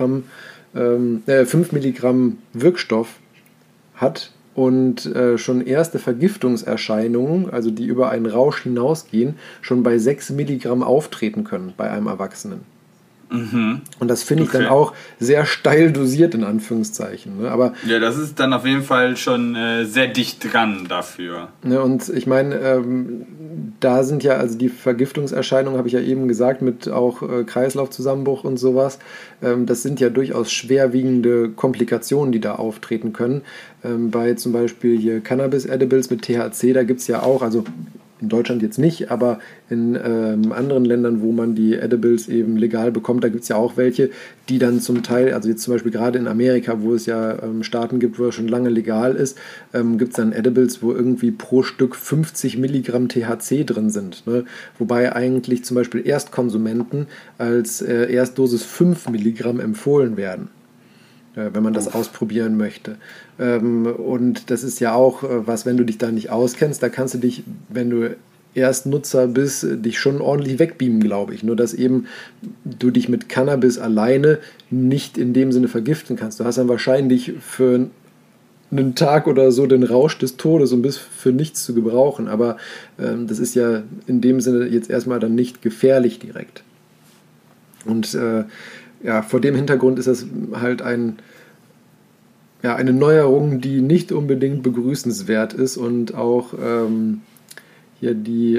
Milligramm Wirkstoff hat und schon erste Vergiftungserscheinungen, also die über einen Rausch hinausgehen, schon bei 6 Milligramm auftreten können bei einem Erwachsenen. Mhm. Und das finde ich dann auch sehr steil dosiert, in Anführungszeichen. Ne? Aber, ja, das ist dann auf jeden Fall schon sehr dicht dran dafür. Ne, und ich meine, da sind ja, also die Vergiftungserscheinungen, habe ich ja eben gesagt, mit auch Kreislaufzusammenbruch und sowas, das sind ja durchaus schwerwiegende Komplikationen, die da auftreten können. Bei zum Beispiel hier Cannabis-Edibles mit THC, da gibt es ja auch, also in Deutschland jetzt nicht, aber in anderen Ländern, wo man die Edibles eben legal bekommt, da gibt es ja auch welche, die dann zum Teil, also jetzt zum Beispiel gerade in Amerika, wo es ja Staaten gibt, wo es schon lange legal ist, gibt es dann Edibles, wo irgendwie pro Stück 50 Milligramm THC drin sind. Ne? Wobei eigentlich zum Beispiel Erstkonsumenten als Erstdosis 5 Milligramm empfohlen werden, wenn man das ausprobieren möchte. Und das ist ja auch was, wenn du dich da nicht auskennst, da kannst du dich, wenn du Erstnutzer bist, dich schon ordentlich wegbeamen, glaube ich. Nur, dass eben du dich mit Cannabis alleine nicht in dem Sinne vergiften kannst. Du hast dann wahrscheinlich für einen Tag oder so den Rausch des Todes und bist für nichts zu gebrauchen. Aber das ist ja in dem Sinne jetzt erstmal dann nicht gefährlich direkt. Und vor dem Hintergrund ist das halt eine Neuerung, die nicht unbedingt begrüßenswert ist und auch hier die,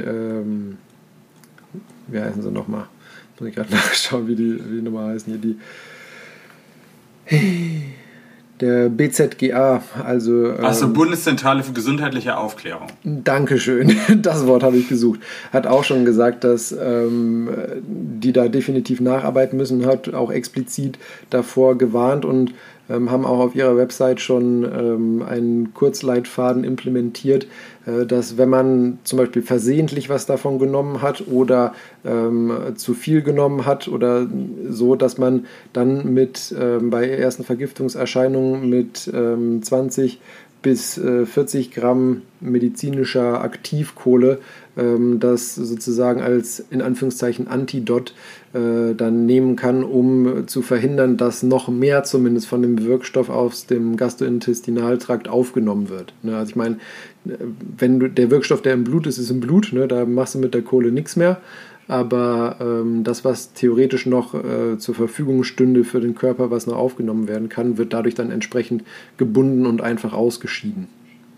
wie heißen sie nochmal? Muss ich gerade nachschauen, wie die nochmal heißen hier, Der BZGA, also... Achso, Bundeszentrale für gesundheitliche Aufklärung. Dankeschön, das Wort habe ich gesucht. Hat auch schon gesagt, dass die da definitiv nacharbeiten müssen, hat auch explizit davor gewarnt und haben auch auf ihrer Website schon einen Kurzleitfaden implementiert, dass wenn man zum Beispiel versehentlich was davon genommen hat oder zu viel genommen hat oder so, dass man dann bei ersten Vergiftungserscheinungen mit 20 bis 40 Gramm medizinischer Aktivkohle das sozusagen als in Anführungszeichen Antidot dann nehmen kann, um zu verhindern, dass noch mehr zumindest von dem Wirkstoff aus dem Gastrointestinaltrakt aufgenommen wird. Ne, also ich meine, der Wirkstoff, der im Blut ist, ist im Blut, ne, da machst du mit der Kohle nichts mehr. Aber das, was theoretisch noch zur Verfügung stünde für den Körper, was noch aufgenommen werden kann, wird dadurch dann entsprechend gebunden und einfach ausgeschieden.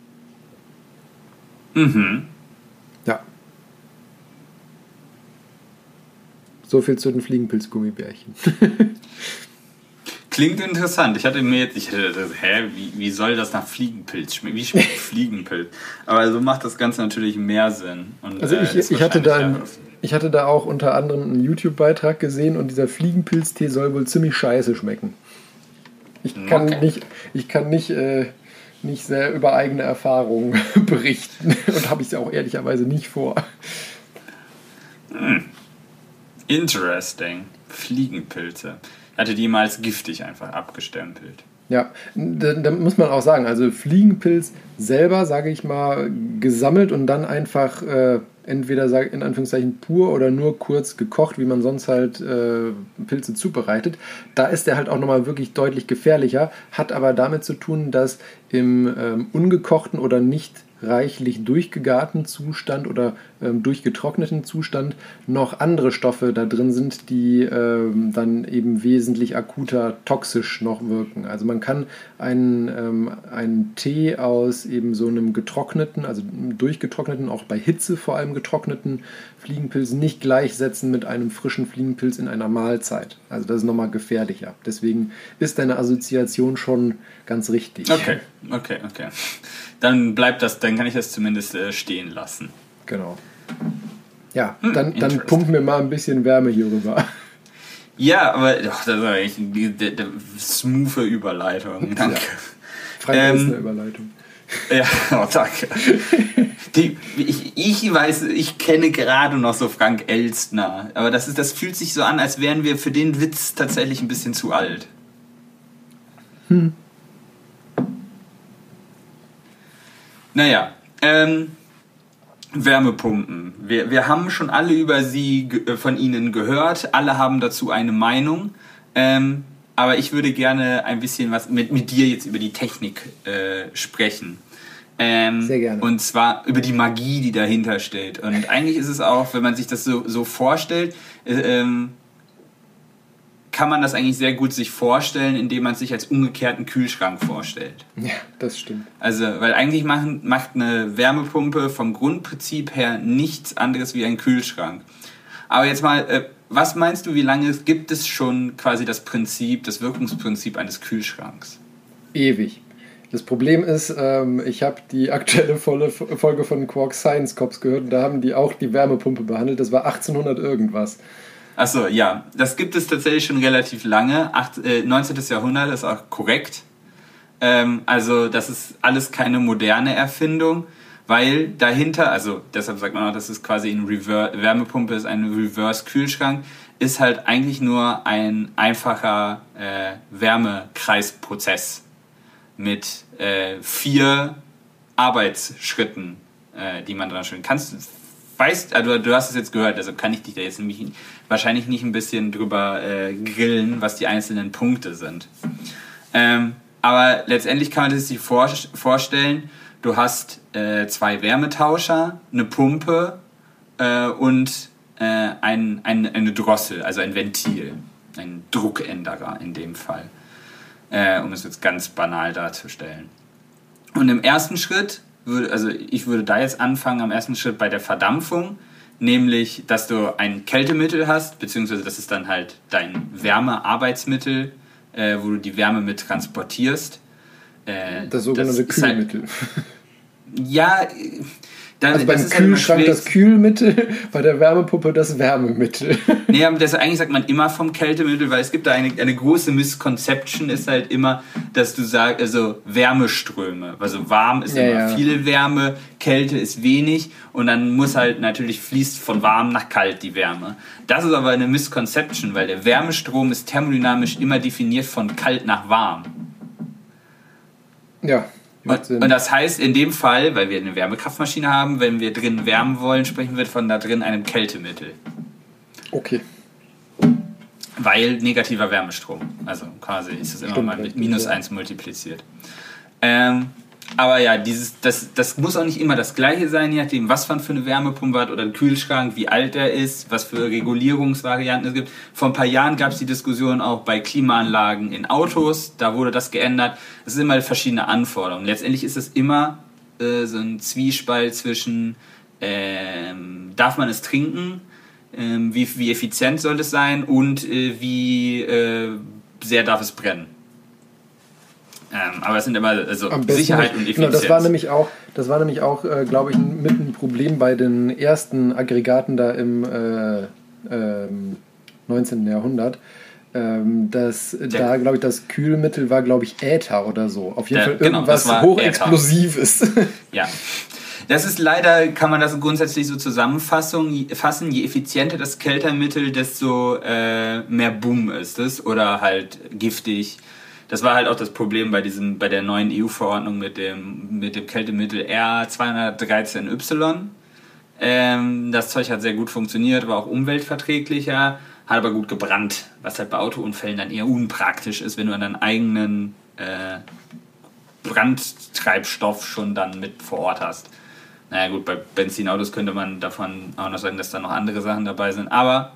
Mhm. Ja. So viel zu den Fliegenpilz-Gummibärchen. Klingt interessant. Ich hatte wie soll das nach Fliegenpilz schmecken? Wie schmeckt Fliegenpilz? Aber so macht das Ganze natürlich mehr Sinn. Und, also ich hatte da auch unter anderem einen YouTube-Beitrag gesehen und dieser Fliegenpilztee soll wohl ziemlich scheiße schmecken. Ich kann nicht sehr über eigene Erfahrungen berichten und habe ich es auch ehrlicherweise nicht vor. Interesting. Fliegenpilze. Ich hatte die mal als giftig einfach abgestempelt. Ja, da muss man auch sagen, also Fliegenpilz selber, sage ich mal, gesammelt und dann einfach entweder in Anführungszeichen pur oder nur kurz gekocht, wie man sonst halt Pilze zubereitet. Da ist der halt auch nochmal wirklich deutlich gefährlicher, hat aber damit zu tun, dass im ungekochten oder nicht reichlich durchgegarten Zustand oder durchgetrockneten Zustand noch andere Stoffe da drin sind, die dann eben wesentlich akuter toxisch noch wirken. Also man kann einen Tee aus eben so einem getrockneten, also durchgetrockneten, auch bei Hitze vor allem getrockneten Fliegenpilz nicht gleichsetzen mit einem frischen Fliegenpilz in einer Mahlzeit. Also das ist nochmal gefährlicher. Deswegen ist deine Assoziation schon ganz richtig. Okay. Dann kann ich das zumindest stehen lassen. Genau. Ja, dann pumpen wir mal ein bisschen Wärme hier rüber. Ja, aber das ist echt eine smooth Überleitung. Danke. Ja. Frank ist eine Überleitung. Ja, danke. Ich weiß, ich kenne gerade noch so Frank Elstner, aber das fühlt sich so an, als wären wir für den Witz tatsächlich ein bisschen zu alt. Naja, Wärmepumpen. Wir haben schon alle über sie von Ihnen gehört. Alle haben dazu eine Meinung. Aber ich würde gerne ein bisschen was mit dir jetzt über die Technik sprechen. Sehr gerne. Und zwar über die Magie, die dahinter steht. Und eigentlich ist es auch, wenn man sich das so vorstellt, kann man das eigentlich sehr gut sich vorstellen, indem man sich als umgekehrten Kühlschrank vorstellt. Ja, das stimmt. Also, weil eigentlich macht eine Wärmepumpe vom Grundprinzip her nichts anderes wie ein Kühlschrank. Aber jetzt mal, was meinst du, wie lange gibt es schon quasi das Wirkungsprinzip eines Kühlschranks? Ewig. Das Problem ist, ich habe die aktuelle Folge von Quark Science Cops gehört und da haben die auch die Wärmepumpe behandelt. Das war 1800 irgendwas. Achso, ja. Das gibt es tatsächlich schon relativ lange. 19. Jahrhundert ist auch korrekt. Also das ist alles keine moderne Erfindung, weil dahinter, also deshalb sagt man auch, das ist quasi Wärmepumpe ist ein Reverse-Kühlschrank, ist halt eigentlich nur ein einfacher Wärmekreisprozess mit 4 Arbeitsschritten, die man dran stellen kann. Also du hast es jetzt gehört, also kann ich dich da jetzt nämlich wahrscheinlich nicht ein bisschen drüber grillen, was die einzelnen Punkte sind. Aber letztendlich kann man sich vorstellen, du hast 2 Wärmetauscher, eine Pumpe und eine Drossel, also ein Ventil, ein Druckänderer in dem Fall, um es jetzt ganz banal darzustellen. Und im ersten Schritt, ich würde da jetzt anfangen, am ersten Schritt bei der Verdampfung, nämlich, dass du ein Kältemittel hast, beziehungsweise das ist dann halt dein Wärmearbeitsmittel, wo du die Wärme mit transportierst. das sogenannte Kühlmittel. Halt, ja, also beim Kühlschrank das Kühlmittel, bei der Wärmepuppe das Wärmemittel. Nee, aber eigentlich sagt man immer vom Kältemittel, weil es gibt da eine große Misconception, ist halt immer, dass du sagst, also Wärmeströme, also warm ist immer viel Wärme, Kälte ist wenig und dann muss halt natürlich fließt von warm nach kalt die Wärme. Das ist aber eine Misconception, weil der Wärmestrom ist thermodynamisch immer definiert von kalt nach warm. Ja. Und das heißt in dem Fall, weil wir eine Wärmekraftmaschine haben, wenn wir drin wärmen wollen, sprechen wir von da drin einem Kältemittel. Okay. Weil negativer Wärmestrom. Also quasi ist es immer mal mit -1 multipliziert. Aber ja, das muss auch nicht immer das Gleiche sein, je nachdem, was man für eine Wärmepumpe hat oder ein Kühlschrank, wie alt er ist, was für Regulierungsvarianten es gibt. Vor ein paar Jahren gab es die Diskussion auch bei Klimaanlagen in Autos, da wurde das geändert. Es sind immer verschiedene Anforderungen. Letztendlich ist es immer so ein Zwiespalt zwischen, darf man es trinken, wie effizient soll es sein und wie sehr darf es brennen. Aber es sind immer Sicherheit und Effizienz. Genau, das war nämlich auch, glaube ich, mit ein Problem bei den ersten Aggregaten da im 19. Jahrhundert. Da, glaube ich, das Kühlmittel war, glaube ich, Äther oder so. Auf jeden Fall irgendwas Hochexplosives. Ja. Das ist leider, kann man das grundsätzlich so zusammenfassen, je effizienter das Kältemittel, desto mehr Boom ist es oder halt giftig. Das war halt auch das Problem bei der neuen EU-Verordnung mit dem Kältemittel R213Y. Das Zeug hat sehr gut funktioniert, war auch umweltverträglicher, hat aber gut gebrannt, was halt bei Autounfällen dann eher unpraktisch ist, wenn du einen eigenen Brandtreibstoff schon dann mit vor Ort hast. Naja gut, bei Benzinautos könnte man davon auch noch sagen, dass da noch andere Sachen dabei sind, aber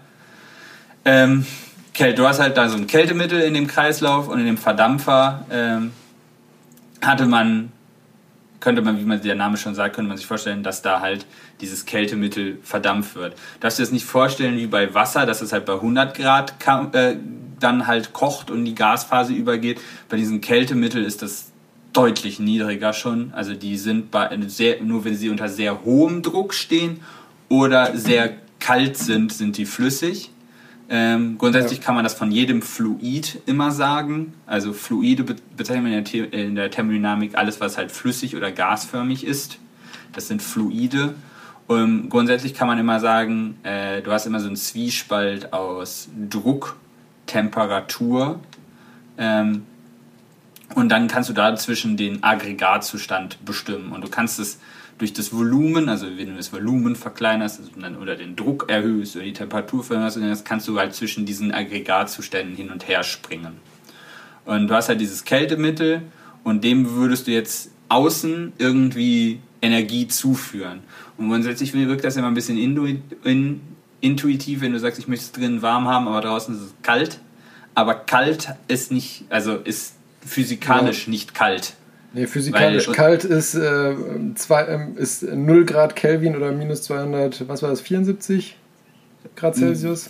du hast halt da so ein Kältemittel in dem Kreislauf und in dem Verdampfer könnte man, wie man der Name schon sagt, könnte man sich vorstellen, dass da halt dieses Kältemittel verdampft wird. Darfst du dir das nicht vorstellen wie bei Wasser, dass es halt bei 100 Grad dann halt kocht und die Gasphase übergeht. Bei diesem Kältemittel ist das deutlich niedriger schon. Also die sind nur wenn sie unter sehr hohem Druck stehen oder sehr kalt sind die flüssig. Grundsätzlich kann man das von jedem Fluid immer sagen. Also Fluide bezeichnet man in der Thermodynamik alles, was halt flüssig oder gasförmig ist. Das sind Fluide. Grundsätzlich kann man immer sagen, du hast immer so einen Zwiespalt aus Druck, Temperatur und dann kannst du dazwischen den Aggregatzustand bestimmen. Und du kannst es durch das Volumen, also wenn du das Volumen verkleinerst oder den Druck erhöhst oder die Temperatur veränderst, dann kannst du halt zwischen diesen Aggregatzuständen hin und her springen. Und du hast halt dieses Kältemittel und dem würdest du jetzt außen irgendwie Energie zuführen. Und grundsätzlich wirkt das immer ein bisschen intuitiv, wenn du sagst, ich möchte es drinnen warm haben, aber draußen ist es kalt. Aber kalt ist nicht, also ist physikalisch nicht kalt. Nee, physikalisch kalt ist 0 Grad Kelvin oder minus 200, was war das, 74 Grad Celsius?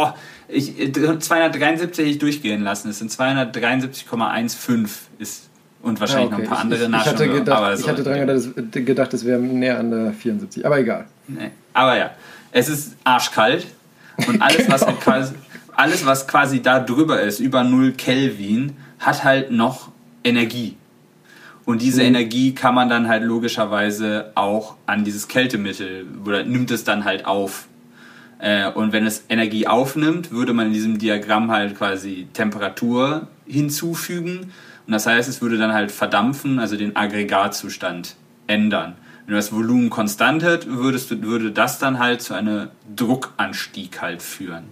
273 hätte ich durchgehen lassen. Es sind 273,15 ist und wahrscheinlich noch ein paar andere Nachschläge. Ich hatte dran gedacht, es wäre näher an der 74, aber egal. Nee. Aber ja, es ist arschkalt und alles, was quasi da drüber ist, über 0 Kelvin, hat halt noch Energie. Und diese Energie kann man dann halt logischerweise auch an dieses Kältemittel oder nimmt es dann halt auf. Und wenn es Energie aufnimmt, würde man in diesem Diagramm halt quasi Temperatur hinzufügen. Und das heißt, es würde dann halt verdampfen, also den Aggregatzustand ändern. Wenn das Volumen konstant hält, würde das dann halt zu einem Druckanstieg halt führen.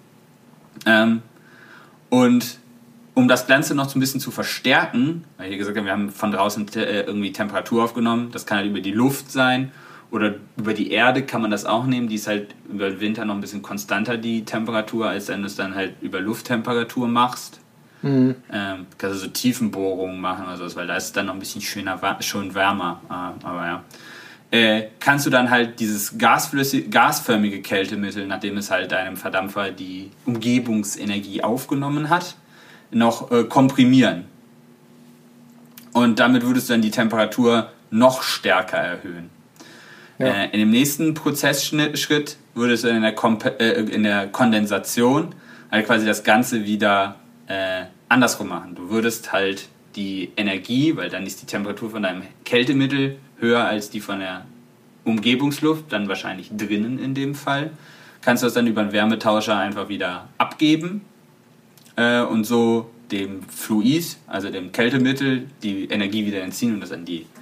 Und um das Ganze noch so ein bisschen zu verstärken, weil hier gesagt haben, wir haben von draußen irgendwie Temperatur aufgenommen, das kann halt über die Luft sein oder über die Erde kann man das auch nehmen, die ist halt über den Winter noch ein bisschen konstanter, die Temperatur, als wenn du es dann halt über Lufttemperatur machst. Mhm. Kannst du so Tiefenbohrungen machen oder so, weil da ist es dann noch ein bisschen schön wärmer, aber ja. Kannst du dann halt dieses gasförmige Kältemittel, nachdem es halt deinem Verdampfer die Umgebungsenergie aufgenommen hat, noch komprimieren. Und damit würdest du dann die Temperatur noch stärker erhöhen. Ja. In dem nächsten Prozessschritt würdest du in der Kondensation halt quasi das Ganze wieder andersrum machen. Du würdest halt die Energie, weil dann ist die Temperatur von deinem Kältemittel höher als die von der Umgebungsluft, dann wahrscheinlich drinnen in dem Fall, kannst du das dann über einen Wärmetauscher einfach wieder abgeben und so dem Fluid, also dem Kältemittel, die Energie wieder entziehen und das an die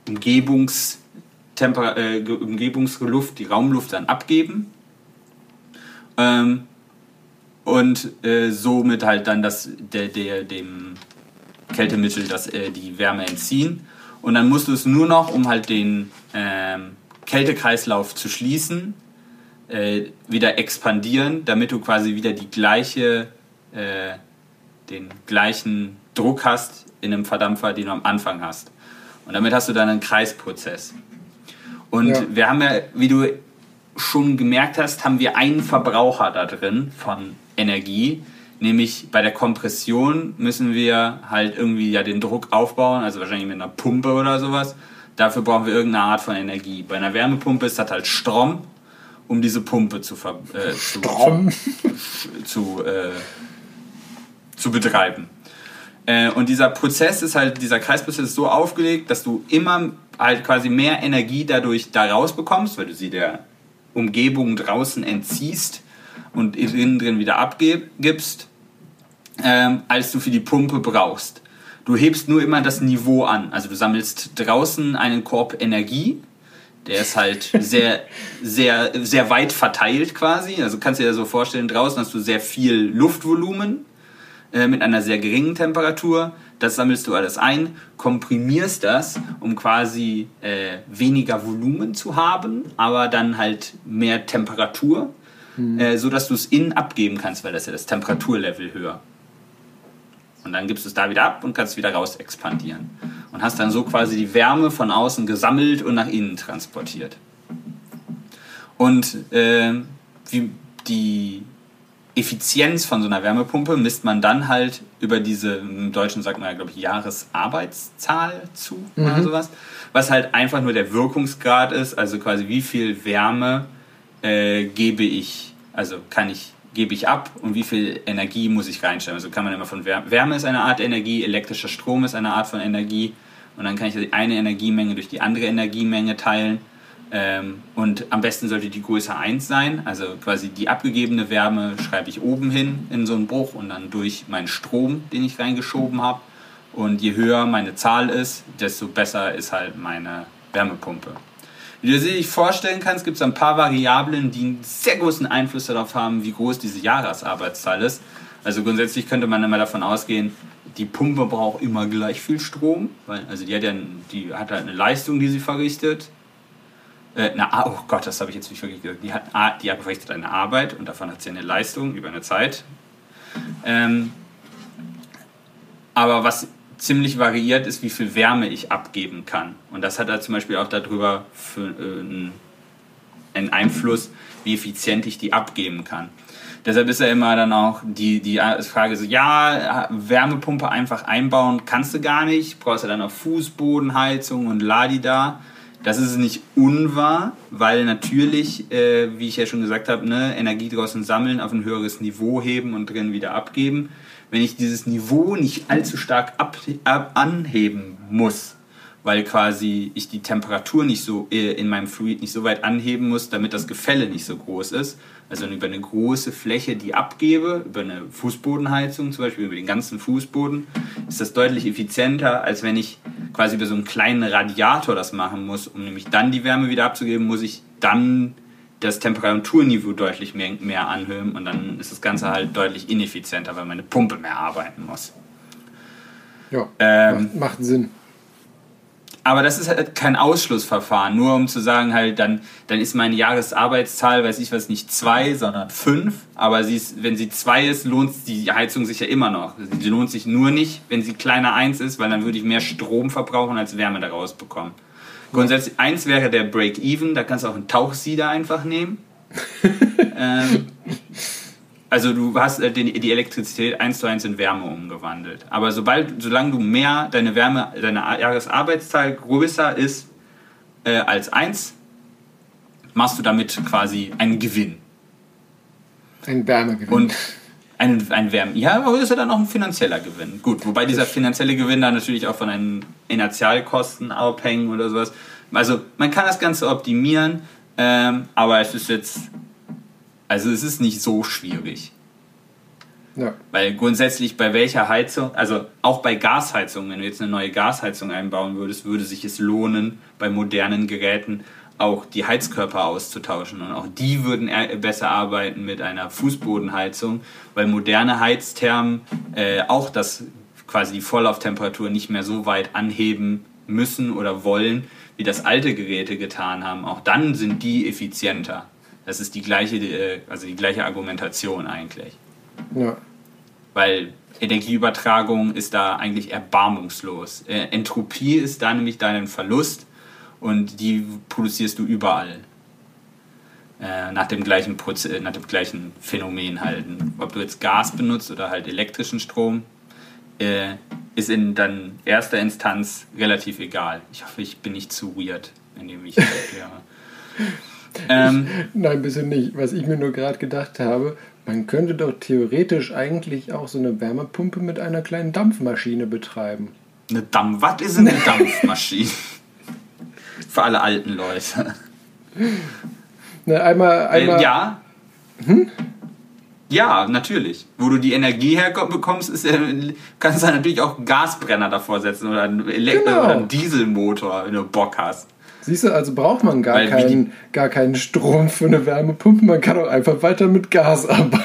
Umgebungsluft, die Raumluft dann abgeben und somit halt dann dem Kältemittel die Wärme entziehen. Und dann musst du es nur noch, um halt den Kältekreislauf zu schließen, wieder expandieren, damit du quasi wieder den gleichen Druck hast in einem Verdampfer, den du am Anfang hast. Und damit hast du dann einen Kreisprozess. Und wir haben ja, wie du schon gemerkt hast, haben wir einen Verbraucher da drin von Energie. Nämlich bei der Kompression müssen wir halt irgendwie ja den Druck aufbauen, also wahrscheinlich mit einer Pumpe oder sowas. Dafür brauchen wir irgendeine Art von Energie. Bei einer Wärmepumpe ist das halt Strom, um diese Pumpe zu betreiben. Und dieser Prozess ist halt, dieser Kreisprozess ist so aufgelegt, dass du immer halt quasi mehr Energie dadurch da rausbekommst, weil du sie der Umgebung draußen entziehst und innen drin wieder abgibst, als du für die Pumpe brauchst. Du hebst nur immer das Niveau an. Also du sammelst draußen einen Korb Energie, der ist halt sehr, sehr, sehr weit verteilt quasi. Also kannst du dir das so vorstellen, draußen hast du sehr viel Luftvolumen mit einer sehr geringen Temperatur. Das sammelst du alles ein, komprimierst das, um quasi weniger Volumen zu haben, aber dann halt mehr Temperatur, so dass du es innen abgeben kannst, weil das ist ja das Temperaturlevel höher. Und dann gibst du es da wieder ab und kannst wieder raus expandieren. Und hast dann so quasi die Wärme von außen gesammelt und nach innen transportiert. Und wie die Effizienz von so einer Wärmepumpe misst man dann halt über diese, im Deutschen sagt man ja, glaube ich, Jahresarbeitszahl zu oder sowas, was halt einfach nur der Wirkungsgrad ist, also quasi wie viel Wärme gebe ich ab und wie viel Energie muss ich reinstellen. Also kann man immer von Wärme ist eine Art Energie, elektrischer Strom ist eine Art von Energie und dann kann ich die eine Energiemenge durch die andere Energiemenge teilen. Und am besten sollte die Größe 1 sein, also quasi die abgegebene Wärme schreibe ich oben hin in so einen Bruch und dann durch meinen Strom, den ich reingeschoben habe. Und je höher meine Zahl ist, desto besser ist halt meine Wärmepumpe. Wie du dir vorstellen kannst, gibt es ein paar Variablen, die einen sehr großen Einfluss darauf haben, wie groß diese Jahresarbeitszahl ist. Also grundsätzlich könnte man immer davon ausgehen, die Pumpe braucht immer gleich viel Strom, weil also die hat halt eine Leistung, die sie verrichtet. Oh Gott, das habe ich jetzt nicht wirklich gesagt. Die verrichtet eine Arbeit und davon hat sie eine Leistung über eine Zeit. Aber was ziemlich variiert ist, wie viel Wärme ich abgeben kann. Und das hat halt zum Beispiel auch darüber einen Einfluss, wie effizient ich die abgeben kann. Deshalb ist ja immer dann auch die Frage so, ja, Wärmepumpe einfach einbauen kannst du gar nicht, brauchst du dann auch Fußbodenheizung und Ladida. Das ist nicht unwahr, weil natürlich, wie ich ja schon gesagt habe, Energie draußen sammeln, auf ein höheres Niveau heben und drin wieder abgeben. Wenn ich dieses Niveau nicht allzu stark anheben muss, weil quasi ich die Temperatur nicht so in meinem Fluid nicht so weit anheben muss, damit das Gefälle nicht so groß ist, also über eine große Fläche, die abgebe, über eine Fußbodenheizung, zum Beispiel über den ganzen Fußboden, ist das deutlich effizienter, als wenn ich quasi über so einen kleinen Radiator das machen muss, um nämlich dann die Wärme wieder abzugeben, muss ich dann das Temperaturniveau deutlich mehr anhöhen und dann ist das Ganze halt deutlich ineffizienter, weil meine Pumpe mehr arbeiten muss. Ja, macht Sinn. Aber das ist halt kein Ausschlussverfahren, nur um zu sagen, halt, dann ist meine Jahresarbeitszahl, weiß ich was, nicht 2, sondern 5. Aber wenn sie 2 ist, lohnt die Heizung sich ja immer noch. Sie lohnt sich nur nicht, wenn sie kleiner 1 ist, weil dann würde ich mehr Strom verbrauchen, als Wärme daraus bekommen. Grundsätzlich 1 wäre der Break-Even, da kannst du auch einen Tauchsieder einfach nehmen. also du hast die Elektrizität 1:1 in Wärme umgewandelt. Aber solange du mehr, deine Jahresarbeitszahl größer ist als 1, machst du damit quasi einen Gewinn. Ein Wärmegewinn. Und ein Wärme. Ja, aber das ist ja dann auch ein finanzieller Gewinn. Gut, wobei dieser finanzielle Gewinn dann natürlich auch von den Inertialkosten abhängen oder sowas. Also man kann das Ganze optimieren, aber es ist nicht so schwierig. Ja. Weil grundsätzlich bei welcher Heizung, also auch bei Gasheizungen, wenn du jetzt eine neue Gasheizung einbauen würdest, würde sich es lohnen, bei modernen Geräten auch die Heizkörper auszutauschen. Und auch die würden besser arbeiten mit einer Fußbodenheizung, weil moderne Heizthermen auch quasi die Vorlauftemperatur nicht mehr so weit anheben müssen oder wollen, wie das alte Geräte getan haben. Auch dann sind die effizienter. Das ist die gleiche Argumentation eigentlich. Ja. Weil Energieübertragung ist da eigentlich erbarmungslos. Entropie ist da nämlich dein Verlust und die produzierst du überall. Nach dem gleichen Phänomen halt. Ob du jetzt Gas benutzt oder halt elektrischen Strom, ist in dann erster Instanz relativ egal. Ich hoffe, ich bin nicht zu weird, indem ich das erkläre. Nein, ein bisschen nicht. Was ich mir nur gerade gedacht habe, man könnte doch theoretisch eigentlich auch so eine Wärmepumpe mit einer kleinen Dampfmaschine betreiben. Was ist eine Dampfmaschine? Für alle alten Leute. Na, einmal. Ja. Ja, natürlich. Wo du die Energie herbekommst, kannst du dann natürlich auch einen Gasbrenner davor setzen oder einen oder einen Dieselmotor, wenn du Bock hast. Siehst du, also braucht man gar keinen Strom für eine Wärmepumpe, man kann auch einfach weiter mit Gas arbeiten.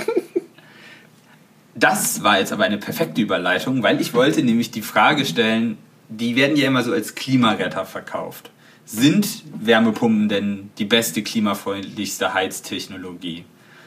Das war jetzt aber eine perfekte Überleitung, weil ich wollte nämlich die Frage stellen, die werden ja immer so als Klimaretter verkauft. Sind Wärmepumpen denn die beste, klimafreundlichste Heiztechnologie?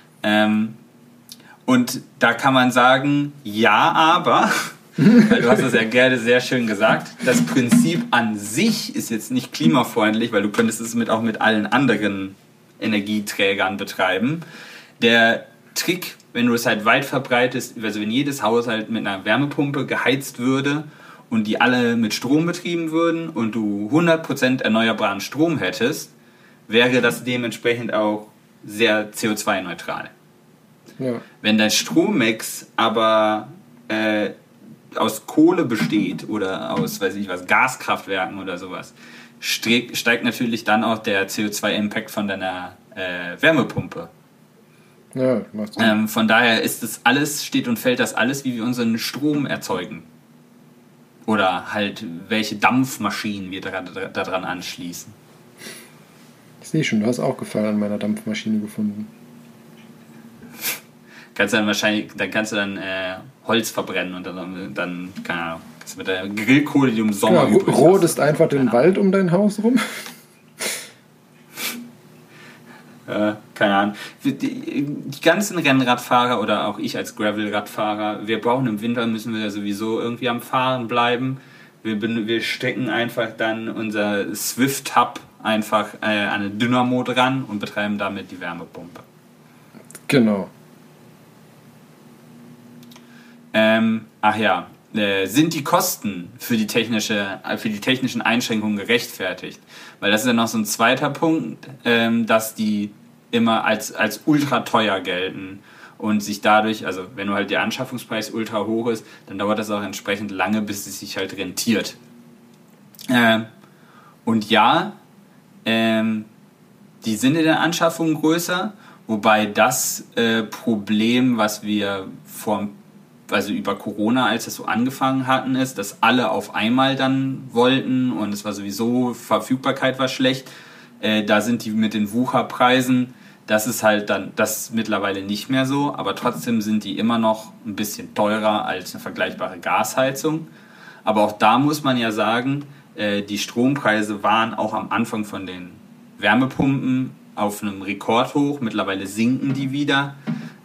Und da kann man sagen, ja, aber, weil du hast das ja gerne sehr schön gesagt, das Prinzip an sich ist jetzt nicht klimafreundlich, weil du könntest es auch mit allen anderen Energieträgern betreiben. Der Trick, wenn du es halt weit verbreitest, also wenn jedes Haushalt mit einer Wärmepumpe geheizt würde und die alle mit Strom betrieben würden und du 100% erneuerbaren Strom hättest, wäre das dementsprechend auch sehr CO2-neutral. Ja. Wenn dein Strommix aber aus Kohle besteht oder aus, Gaskraftwerken oder sowas, steigt natürlich dann auch der CO2-Impact von deiner Wärmepumpe. Ja, macht Sinn. Von daher steht und fällt das alles, wie wir unseren Strom erzeugen. Oder halt, welche Dampfmaschinen wir daran anschließen. Ich sehe schon, du hast auch Gefallen an meiner Dampfmaschine gefunden. Kannst du dann Holz verbrennen und dann keine Ahnung, mit der Grillkohle, die im Sommer übrig ist. Rodest einfach den Wald um dein Haus rum? Keine Ahnung. Die ganzen Rennradfahrer oder auch ich als Gravel-Radfahrer, müssen wir ja sowieso irgendwie am Fahren bleiben. Wir stecken einfach dann unser Swift-Hub einfach an eine Dynamo dran und betreiben damit die Wärmepumpe. Genau. Sind die Kosten für die technischen Einschränkungen gerechtfertigt? Weil das ist ja noch so ein zweiter Punkt, dass die immer als ultra teuer gelten und sich dadurch, also wenn du halt der Anschaffungspreis ultra hoch ist, dann dauert das auch entsprechend lange, bis es sich halt rentiert. Und ja, die sind in der Anschaffung größer, wobei das Problem, was wir über Corona, als es so angefangen hatten, ist, dass alle auf einmal dann wollten und es war sowieso, Verfügbarkeit war schlecht. Da sind die mit den Wucherpreisen, das ist halt dann das mittlerweile nicht mehr so, aber trotzdem sind die immer noch ein bisschen teurer als eine vergleichbare Gasheizung. Aber auch da muss man ja sagen, die Strompreise waren auch am Anfang von den Wärmepumpen auf einem Rekordhoch, mittlerweile sinken die wieder.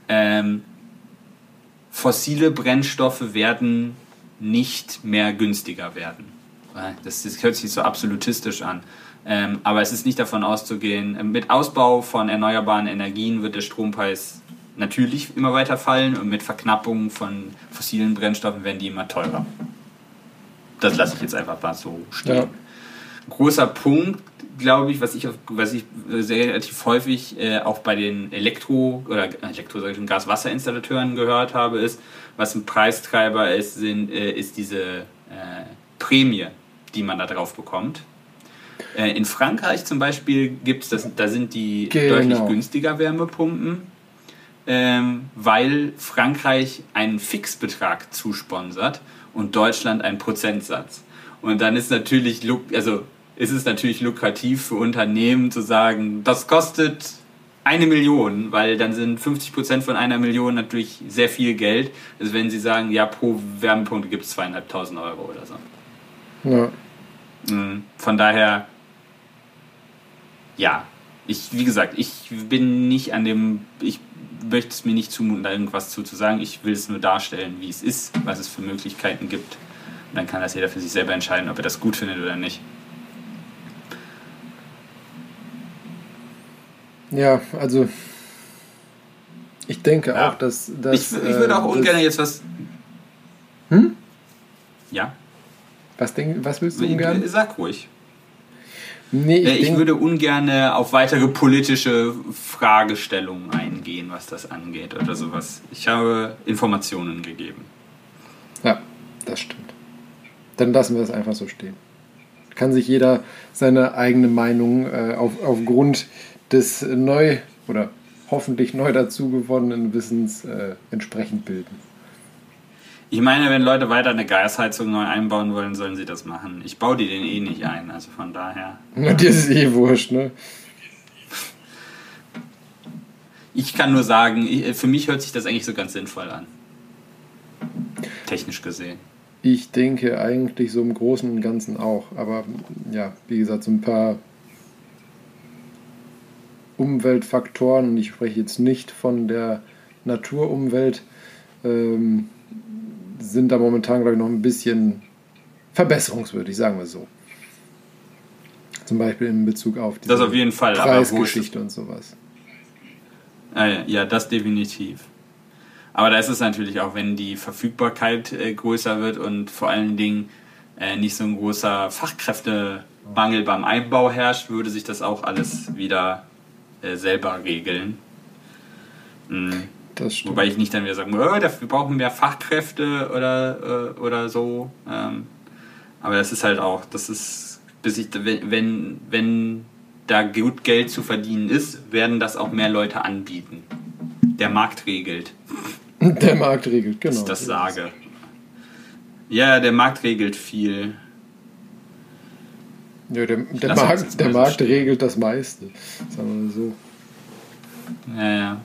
Fossile Brennstoffe werden nicht mehr günstiger werden. Das hört sich so absolutistisch an. Aber es ist nicht davon auszugehen, mit Ausbau von erneuerbaren Energien wird der Strompreis natürlich immer weiter fallen und mit Verknappung von fossilen Brennstoffen werden die immer teurer. Das lasse ich jetzt einfach mal so stehen. Ja. Großer Punkt, glaube ich, was ich sehr relativ häufig auch bei den Gas-Wasser-Installateuren gehört habe, ist, was ein Preistreiber ist, ist diese Prämie, die man da drauf bekommt. In Frankreich zum Beispiel gibt's das, da sind die deutlich günstiger Wärmepumpen, weil Frankreich einen Fixbetrag zusponsert und Deutschland einen Prozentsatz. Und dann ist es natürlich lukrativ für Unternehmen zu sagen, das kostet 1 Million, weil dann sind 50% von 1 Million natürlich sehr viel Geld. Also wenn sie sagen, ja, pro Wärmepumpe gibt es 2.500 € oder so. Ja. Von daher, ja, wie gesagt, ich bin nicht ich möchte es mir nicht zumuten, da irgendwas zu sagen. Ich will es nur darstellen, wie es ist, was es für Möglichkeiten gibt. Und dann kann das jeder für sich selber entscheiden, ob er das gut findet oder nicht. Ja, also ich denke auch, dass ich würde auch ungern jetzt was... Ja? Was willst du ungern? Sag ruhig. Nee, ich würde ungern auf weitere politische Fragestellungen eingehen, was das angeht oder sowas. Ich habe Informationen gegeben. Ja, das stimmt. Dann lassen wir es einfach so stehen. Kann sich jeder seine eigene Meinung aufgrund des hoffentlich neu dazu gewonnenen Wissens entsprechend bilden. Ich meine, wenn Leute weiter eine Gasheizung neu einbauen wollen, sollen sie das machen. Ich baue die den nicht ein, also von daher. Ja, dir ist wurscht, ne? Ich kann nur sagen, für mich hört sich das eigentlich so ganz sinnvoll an. Technisch gesehen. Ich denke eigentlich so im Großen und Ganzen auch. Aber ja, wie gesagt, so ein paar Umweltfaktoren, und ich spreche jetzt nicht von der Naturumwelt, sind da momentan, glaube ich, noch ein bisschen verbesserungswürdig, sagen wir so. Zum Beispiel in Bezug auf diese auf jeden Fall, Preisgeschichte und sowas. Ja, das definitiv. Aber da ist es natürlich auch, wenn die Verfügbarkeit größer wird und vor allen Dingen nicht so ein großer Fachkräftemangel beim Einbau herrscht, würde sich das auch alles wieder selber regeln. Das stimmt. Wobei ich nicht dann wieder sagen würde, wir brauchen mehr Fachkräfte oder so. Aber das ist halt auch, wenn da gut Geld zu verdienen ist, werden das auch mehr Leute anbieten. Der Markt regelt. Der Markt regelt, genau. Dass ich das sage. Ja, der Markt regelt viel. Ja, der Markt regelt das meiste. Sagen wir so. Ja.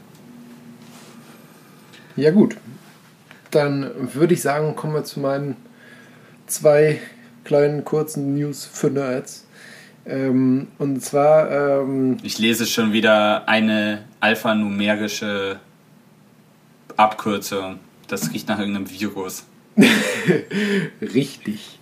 Ja gut, dann würde ich sagen, kommen wir zu meinen 2 kleinen kurzen News für Nerds. Und zwar... ich lese schon wieder eine alphanumerische Abkürzung. Das riecht nach irgendeinem Virus. Richtig.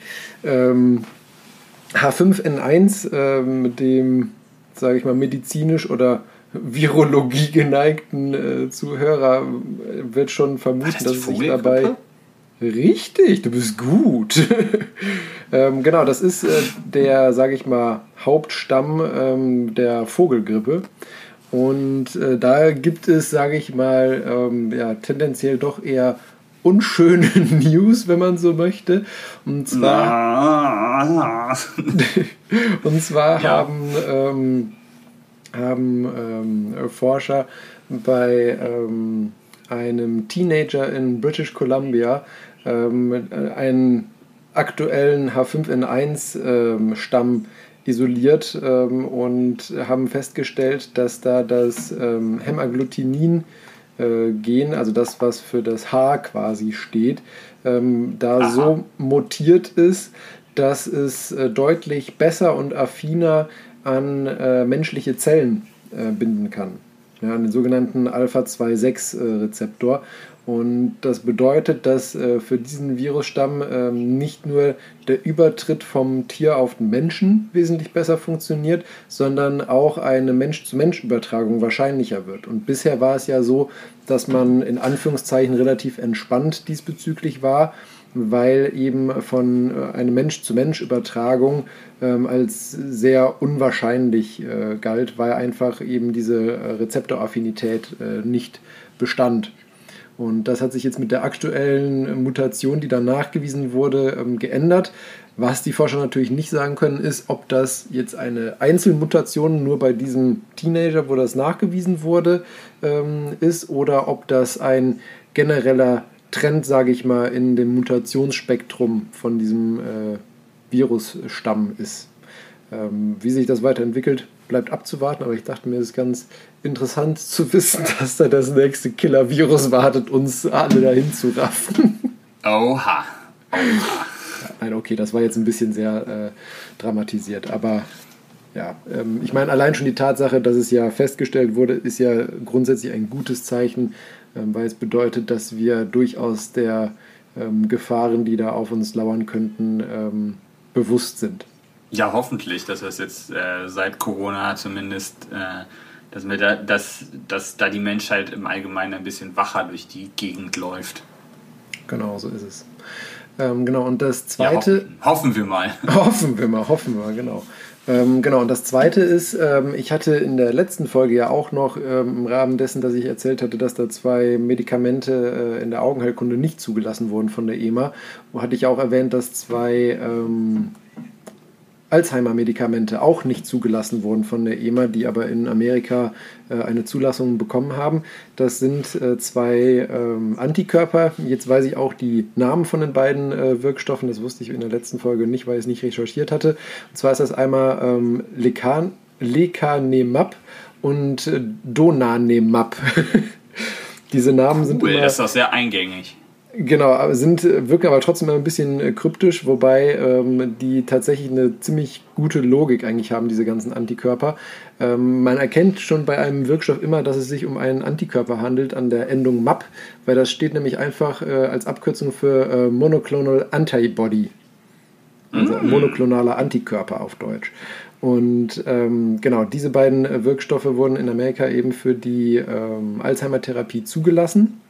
H5N1 mit dem, sage ich mal, medizinisch oder Virologie geneigten Zuhörer wird schon vermuten, dass es sich dabei... Richtig, du bist gut. Genau, das ist der, sage ich mal, Hauptstamm der Vogelgrippe. Und da gibt es, sage ich mal, tendenziell doch eher unschöne News, wenn man so möchte. Und zwar, haben Forscher bei einem Teenager in British Columbia einen aktuellen H5N1 Stamm isoliert und haben festgestellt, dass da das Hämagglutinin Gen, also das, was für das Haar quasi steht, so mutiert ist, dass es deutlich besser und affiner an menschliche Zellen binden kann. Ja, an den sogenannten Alpha-2,6-Rezeptor. Und das bedeutet, dass für diesen Virusstamm nicht nur der Übertritt vom Tier auf den Menschen wesentlich besser funktioniert, sondern auch eine Mensch-zu-Mensch-Übertragung wahrscheinlicher wird. Und bisher war es ja so, dass man in Anführungszeichen relativ entspannt diesbezüglich war, weil eben von einer Mensch-zu-Mensch-Übertragung als sehr unwahrscheinlich galt, weil einfach eben diese Rezeptoraffinität nicht bestand. Und das hat sich jetzt mit der aktuellen Mutation, die dann nachgewiesen wurde, geändert. Was die Forscher natürlich nicht sagen können, ist, ob das jetzt eine Einzelmutation nur bei diesem Teenager, wo das nachgewiesen wurde, ist, oder ob das ein genereller Trend, sage ich mal, in dem Mutationsspektrum von diesem Virusstamm ist. Wie sich das weiterentwickelt, bleibt abzuwarten, aber ich dachte mir, es ist ganz interessant zu wissen, dass da das nächste Killer-Virus wartet, uns alle dahin zu raffen. Oha. Nein, okay, das war jetzt ein bisschen sehr dramatisiert, aber ja, ich meine, allein schon die Tatsache, dass es ja festgestellt wurde, ist ja grundsätzlich ein gutes Zeichen, weil es bedeutet, dass wir durchaus der Gefahren, die da auf uns lauern könnten, bewusst sind. Ja, hoffentlich, dass das jetzt seit Corona zumindest, dass da die Menschheit im Allgemeinen ein bisschen wacher durch die Gegend läuft. Genau, so ist es. Genau, und das Zweite... Ja, hoffen wir mal. Hoffen wir mal, genau. Genau, und das Zweite ist, ich hatte in der letzten Folge ja auch noch im Rahmen dessen, dass ich erzählt hatte, dass da 2 Medikamente in der Augenheilkunde nicht zugelassen wurden von der EMA, wo hatte ich auch erwähnt, dass 2 Alzheimer-Medikamente auch nicht zugelassen wurden von der EMA, die aber in Amerika eine Zulassung bekommen haben. Das sind 2 Antikörper. Jetzt weiß ich auch die Namen von den beiden Wirkstoffen. Das wusste ich in der letzten Folge nicht, weil ich es nicht recherchiert hatte. Und zwar ist das einmal Lecanemab und Donanemab. Diese Namen sind immer... Das ist doch sehr eingängig. Genau, wirken aber trotzdem ein bisschen kryptisch, wobei die tatsächlich eine ziemlich gute Logik eigentlich haben, diese ganzen Antikörper. Man erkennt schon bei einem Wirkstoff immer, dass es sich um einen Antikörper handelt an der Endung MAP, weil das steht nämlich einfach als Abkürzung für Monoclonal Antibody, also monoklonaler Antikörper auf Deutsch. Und genau, diese beiden Wirkstoffe wurden in Amerika eben für die Alzheimer-Therapie zugelassen.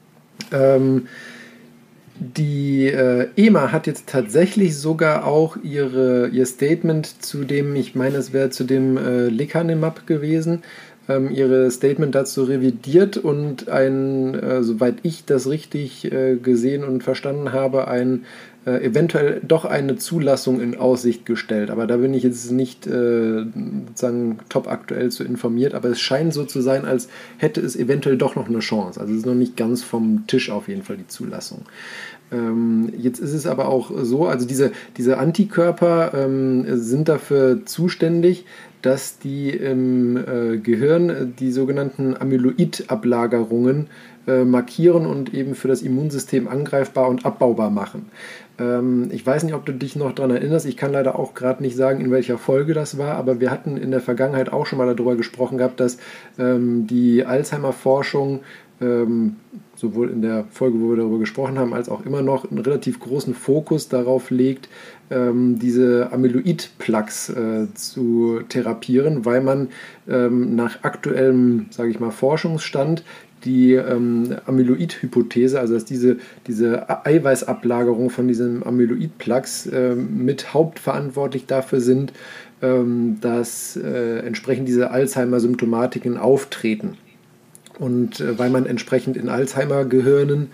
Die EMA hat jetzt tatsächlich sogar auch ihr Statement zu dem, ich meine, es wäre zu dem Lecanemab gewesen, ihre Statement dazu revidiert und soweit ich das richtig gesehen und verstanden habe, eventuell doch eine Zulassung in Aussicht gestellt. Aber da bin ich jetzt nicht sozusagen top aktuell zu informiert, aber es scheint so zu sein, als hätte es eventuell doch noch eine Chance. Also es ist noch nicht ganz vom Tisch auf jeden Fall die Zulassung. Jetzt ist es aber auch so, also diese Antikörper sind dafür zuständig, dass die im Gehirn die sogenannten Amyloid-Ablagerungen markieren und eben für das Immunsystem angreifbar und abbaubar machen. Ich weiß nicht, ob du dich noch daran erinnerst, ich kann leider auch gerade nicht sagen, in welcher Folge das war, aber wir hatten in der Vergangenheit auch schon mal darüber gesprochen gehabt, dass die Alzheimer-Forschung sowohl in der Folge, wo wir darüber gesprochen haben, als auch immer noch einen relativ großen Fokus darauf legt, diese Amyloid-Plaques zu therapieren, weil man nach aktuellem, sage ich mal, Forschungsstand die Amyloid-Hypothese, also dass diese Eiweißablagerung von diesen Amyloid-Plaques mit hauptverantwortlich dafür sind, dass entsprechend diese Alzheimer-Symptomatiken auftreten. Und weil man entsprechend in Alzheimer-Gehirnen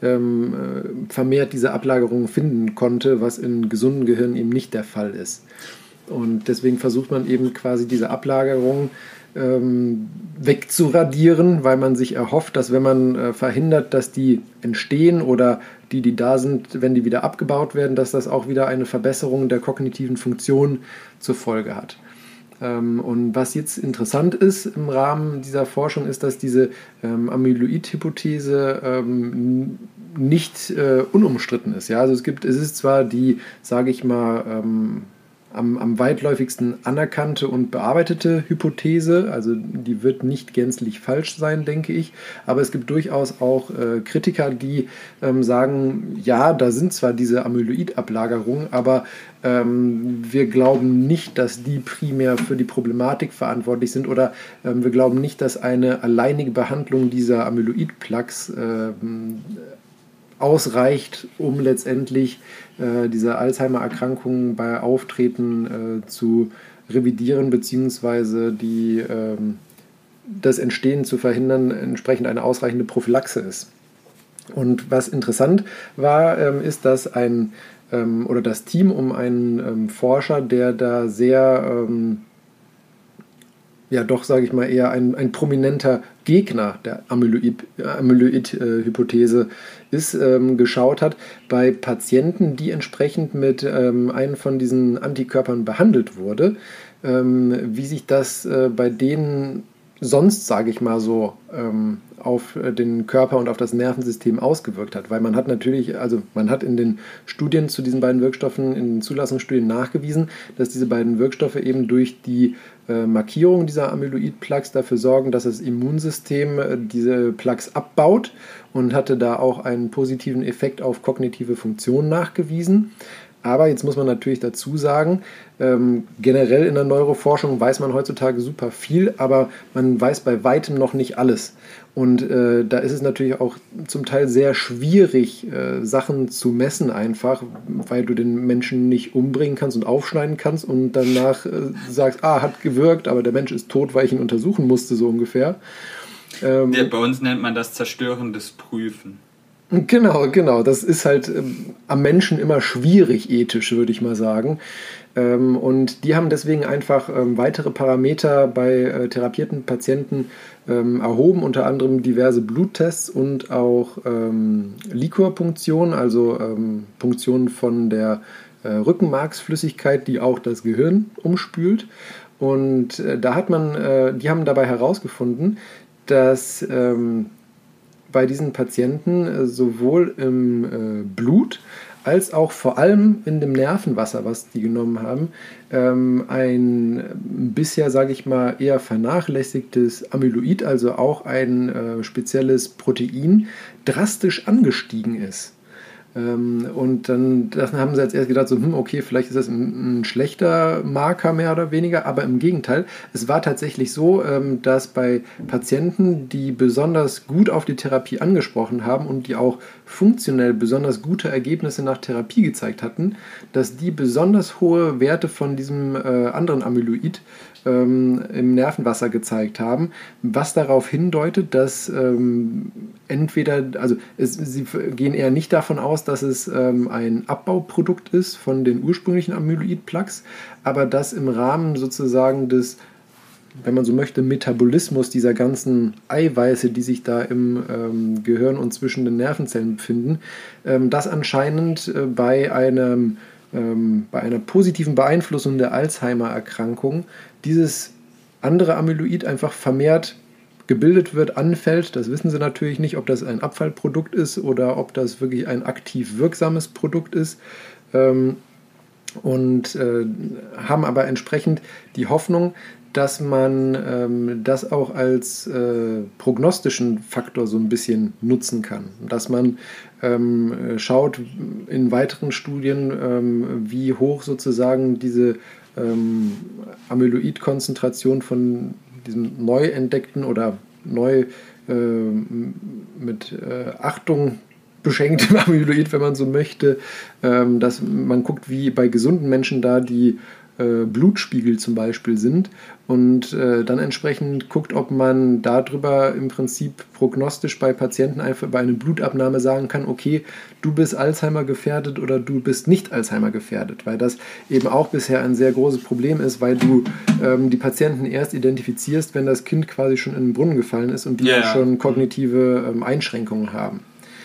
vermehrt diese Ablagerungen finden konnte, was in gesunden Gehirnen eben nicht der Fall ist. Und deswegen versucht man eben quasi diese Ablagerungen wegzuradieren, weil man sich erhofft, dass wenn man verhindert, dass die entstehen oder die da sind, wenn die wieder abgebaut werden, dass das auch wieder eine Verbesserung der kognitiven Funktion zur Folge hat. Und was jetzt interessant ist im Rahmen dieser Forschung, ist, dass diese Amyloid-Hypothese nicht unumstritten ist. Ja? Also es ist zwar die, sage ich mal, am weitläufigsten anerkannte und bearbeitete Hypothese. Also die wird nicht gänzlich falsch sein, denke ich. Aber es gibt durchaus auch Kritiker, die sagen, ja, da sind zwar diese Amyloid-Ablagerungen, aber wir glauben nicht, dass die primär für die Problematik verantwortlich sind, oder wir glauben nicht, dass eine alleinige Behandlung dieser Amyloid-Plaques ausreicht, um letztendlich diese Alzheimer-Erkrankungen bei Auftreten zu revidieren bzw. das Entstehen zu verhindern, entsprechend eine ausreichende Prophylaxe ist. Und was interessant war, ist, dass das Team um einen Forscher, der da sehr, sage ich mal, eher ein prominenter Gegner der Amyloid-Hypothese ist, geschaut hat, bei Patienten, die entsprechend mit einem von diesen Antikörpern behandelt wurde, wie sich das bei denen sonst, sage ich mal so, auf den Körper und auf das Nervensystem ausgewirkt hat. Weil man hat in den Studien zu diesen beiden Wirkstoffen, in den Zulassungsstudien nachgewiesen, dass diese beiden Wirkstoffe eben durch die Markierung dieser Amyloid-Plaques dafür sorgen, dass das Immunsystem diese Plaques abbaut, und hatte da auch einen positiven Effekt auf kognitive Funktionen nachgewiesen. Aber jetzt muss man natürlich dazu sagen, generell in der Neuroforschung weiß man heutzutage super viel, aber man weiß bei weitem noch nicht alles. Und da ist es natürlich auch zum Teil sehr schwierig, Sachen zu messen einfach, weil du den Menschen nicht umbringen kannst und aufschneiden kannst und danach sagst, hat gewirkt, aber der Mensch ist tot, weil ich ihn untersuchen musste, so ungefähr. Bei uns nennt man das zerstörendes Prüfen. Genau. Das ist halt am Menschen immer schwierig ethisch, würde ich mal sagen. Und die haben deswegen einfach weitere Parameter bei therapierten Patienten erhoben, unter anderem diverse Bluttests und auch Liquorpunktion, also Punktion von der Rückenmarksflüssigkeit, die auch das Gehirn umspült. Und die haben dabei herausgefunden, dass bei diesen Patienten sowohl im Blut als auch vor allem in dem Nervenwasser, was die genommen haben, ein bisher, sage ich mal, eher vernachlässigtes Amyloid, also auch ein spezielles Protein, drastisch angestiegen ist. Und dann haben sie jetzt erst gedacht, okay, vielleicht ist das ein schlechter Marker mehr oder weniger, aber im Gegenteil, es war tatsächlich so, dass bei Patienten, die besonders gut auf die Therapie angesprochen haben und die auch funktionell besonders gute Ergebnisse nach Therapie gezeigt hatten, dass die besonders hohe Werte von diesem anderen Amyloid im Nervenwasser gezeigt haben, was darauf hindeutet, dass sie gehen eher nicht davon aus, dass es ein Abbauprodukt ist von den ursprünglichen Amyloid-Plaques, aber dass im Rahmen sozusagen des, wenn man so möchte, Metabolismus dieser ganzen Eiweiße, die sich da im Gehirn und zwischen den Nervenzellen befinden, das anscheinend bei einer positiven Beeinflussung der Alzheimer-Erkrankung dieses andere Amyloid einfach vermehrt gebildet wird, anfällt. Das wissen sie natürlich nicht, ob das ein Abfallprodukt ist oder ob das wirklich ein aktiv wirksames Produkt ist. Und haben aber entsprechend die Hoffnung, dass man das auch als prognostischen Faktor so ein bisschen nutzen kann. Dass man schaut in weiteren Studien, wie hoch sozusagen diese Amyloid-Konzentration von diesem neu entdeckten oder neu mit Achtung beschenktem Amyloid, wenn man so möchte, dass man guckt, wie bei gesunden Menschen da die Blutspiegel zum Beispiel sind und dann entsprechend guckt, ob man darüber im Prinzip prognostisch bei Patienten einfach bei einer Blutabnahme sagen kann, okay, du bist Alzheimer gefährdet oder du bist nicht Alzheimer gefährdet, weil das eben auch bisher ein sehr großes Problem ist, weil du die Patienten erst identifizierst, wenn das Kind quasi schon in den Brunnen gefallen ist und die schon kognitive Einschränkungen haben.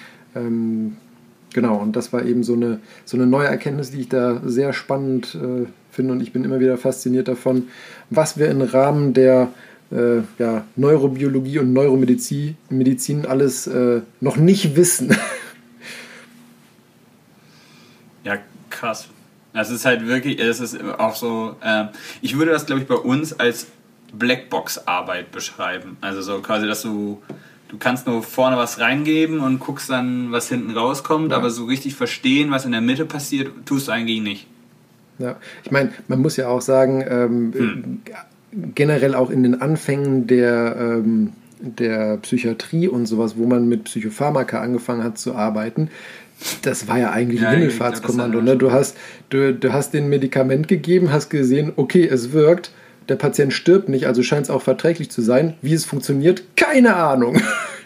Genau, und das war eben so eine neue Erkenntnis, die ich da sehr spannend finde, und ich bin immer wieder fasziniert davon, was wir im Rahmen der Neurobiologie und Neuromedizin alles noch nicht wissen. Ja, krass. Das ist halt wirklich, es ist auch so, ich würde das, glaube ich, bei uns als Blackbox-Arbeit beschreiben. Also so quasi, dass du kannst nur vorne was reingeben und guckst dann, was hinten rauskommt, aber so richtig verstehen, was in der Mitte passiert, tust du eigentlich nicht. Ja, ich meine, man muss ja auch sagen, generell auch in den Anfängen der Psychiatrie und sowas, wo man mit Psychopharmaka angefangen hat zu arbeiten, das war ja eigentlich ein Himmelfahrtskommando. Ne? Du hast den Medikament gegeben, hast gesehen, okay, es wirkt, der Patient stirbt nicht, also scheint es auch verträglich zu sein. Wie es funktioniert, keine Ahnung.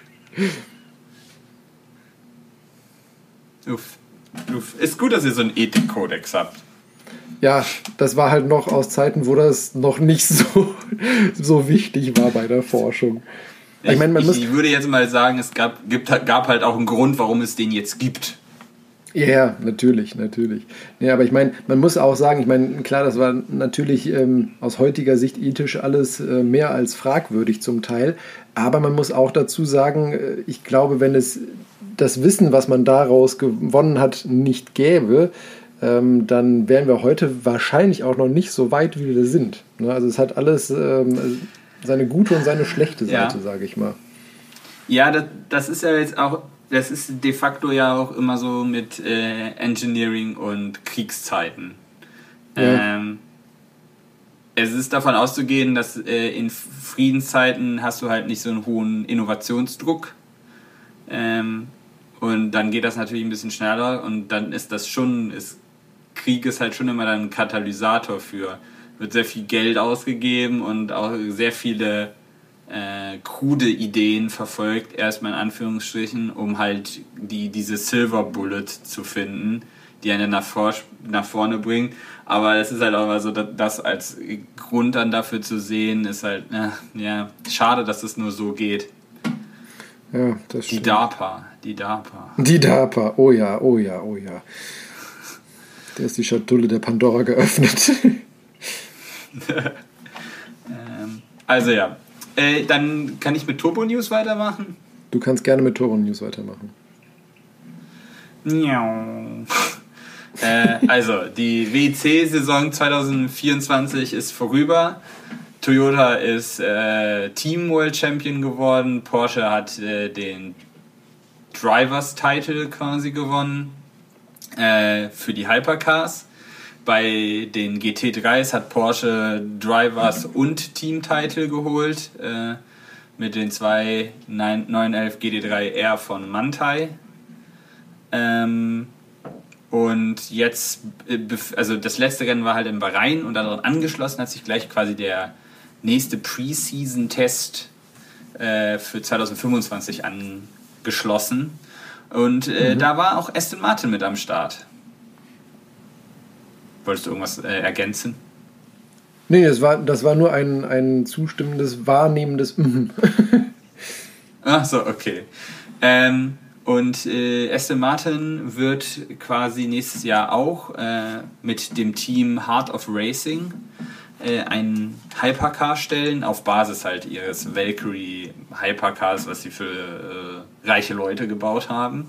Uff. Ist gut, dass ihr so einen Ethikkodex habt. Ja, das war halt noch aus Zeiten, wo das noch nicht so wichtig war bei der Forschung. Ich würde jetzt mal sagen, es gab halt auch einen Grund, warum es den jetzt gibt. Ja, natürlich. Ja, aber ich meine, man muss auch sagen, klar, das war natürlich aus heutiger Sicht ethisch alles mehr als fragwürdig zum Teil, aber man muss auch dazu sagen, ich glaube, wenn es das Wissen, was man daraus gewonnen hat, nicht gäbe, dann wären wir heute wahrscheinlich auch noch nicht so weit, wie wir sind. Ne? Also es hat alles seine gute und seine schlechte Seite, sage ich mal. Ja, das ist ja jetzt auch, das ist de facto ja auch immer so mit Engineering und Kriegszeiten. Ja. Es ist davon auszugehen, dass in Friedenszeiten hast du halt nicht so einen hohen Innovationsdruck. Und dann geht das natürlich ein bisschen schneller und dann ist das schon, Krieg ist halt schon immer dann ein Katalysator für, wird sehr viel Geld ausgegeben und auch sehr viele krude Ideen verfolgt, erstmal in Anführungsstrichen, um halt diese Silver Bullet zu finden, die einen nach vorne bringt. Aber es ist halt auch mal so, das als Grund dann dafür zu sehen, ist halt, schade, dass es nur so geht. Ja, das stimmt. Die DARPA, oh ja. Da ist die Schatulle der Pandora geöffnet. Also ja, dann kann ich mit Turbo News weitermachen. Du kannst gerne mit Turbo News weitermachen. Also, die WEC-Saison 2024 ist vorüber. Toyota ist Team World Champion geworden. Porsche hat den Drivers Title quasi gewonnen für die Hypercars. Bei den GT3s hat Porsche Drivers und Team Title geholt mit den zwei 911 GT3R von Manthey. Und jetzt, also das letzte Rennen war halt in Bahrain und daran angeschlossen hat sich gleich quasi der nächste Preseason-Test für 2025 angeschlossen. Und da war auch Aston Martin mit am Start. Wolltest du irgendwas ergänzen? Nee, das war nur ein zustimmendes, wahrnehmendes Ach so, okay. Und Aston Martin wird quasi nächstes Jahr auch mit dem Team Heart of Racing ein Hypercar stellen, auf Basis halt ihres Valkyrie Hypercars, was sie für reiche Leute gebaut haben.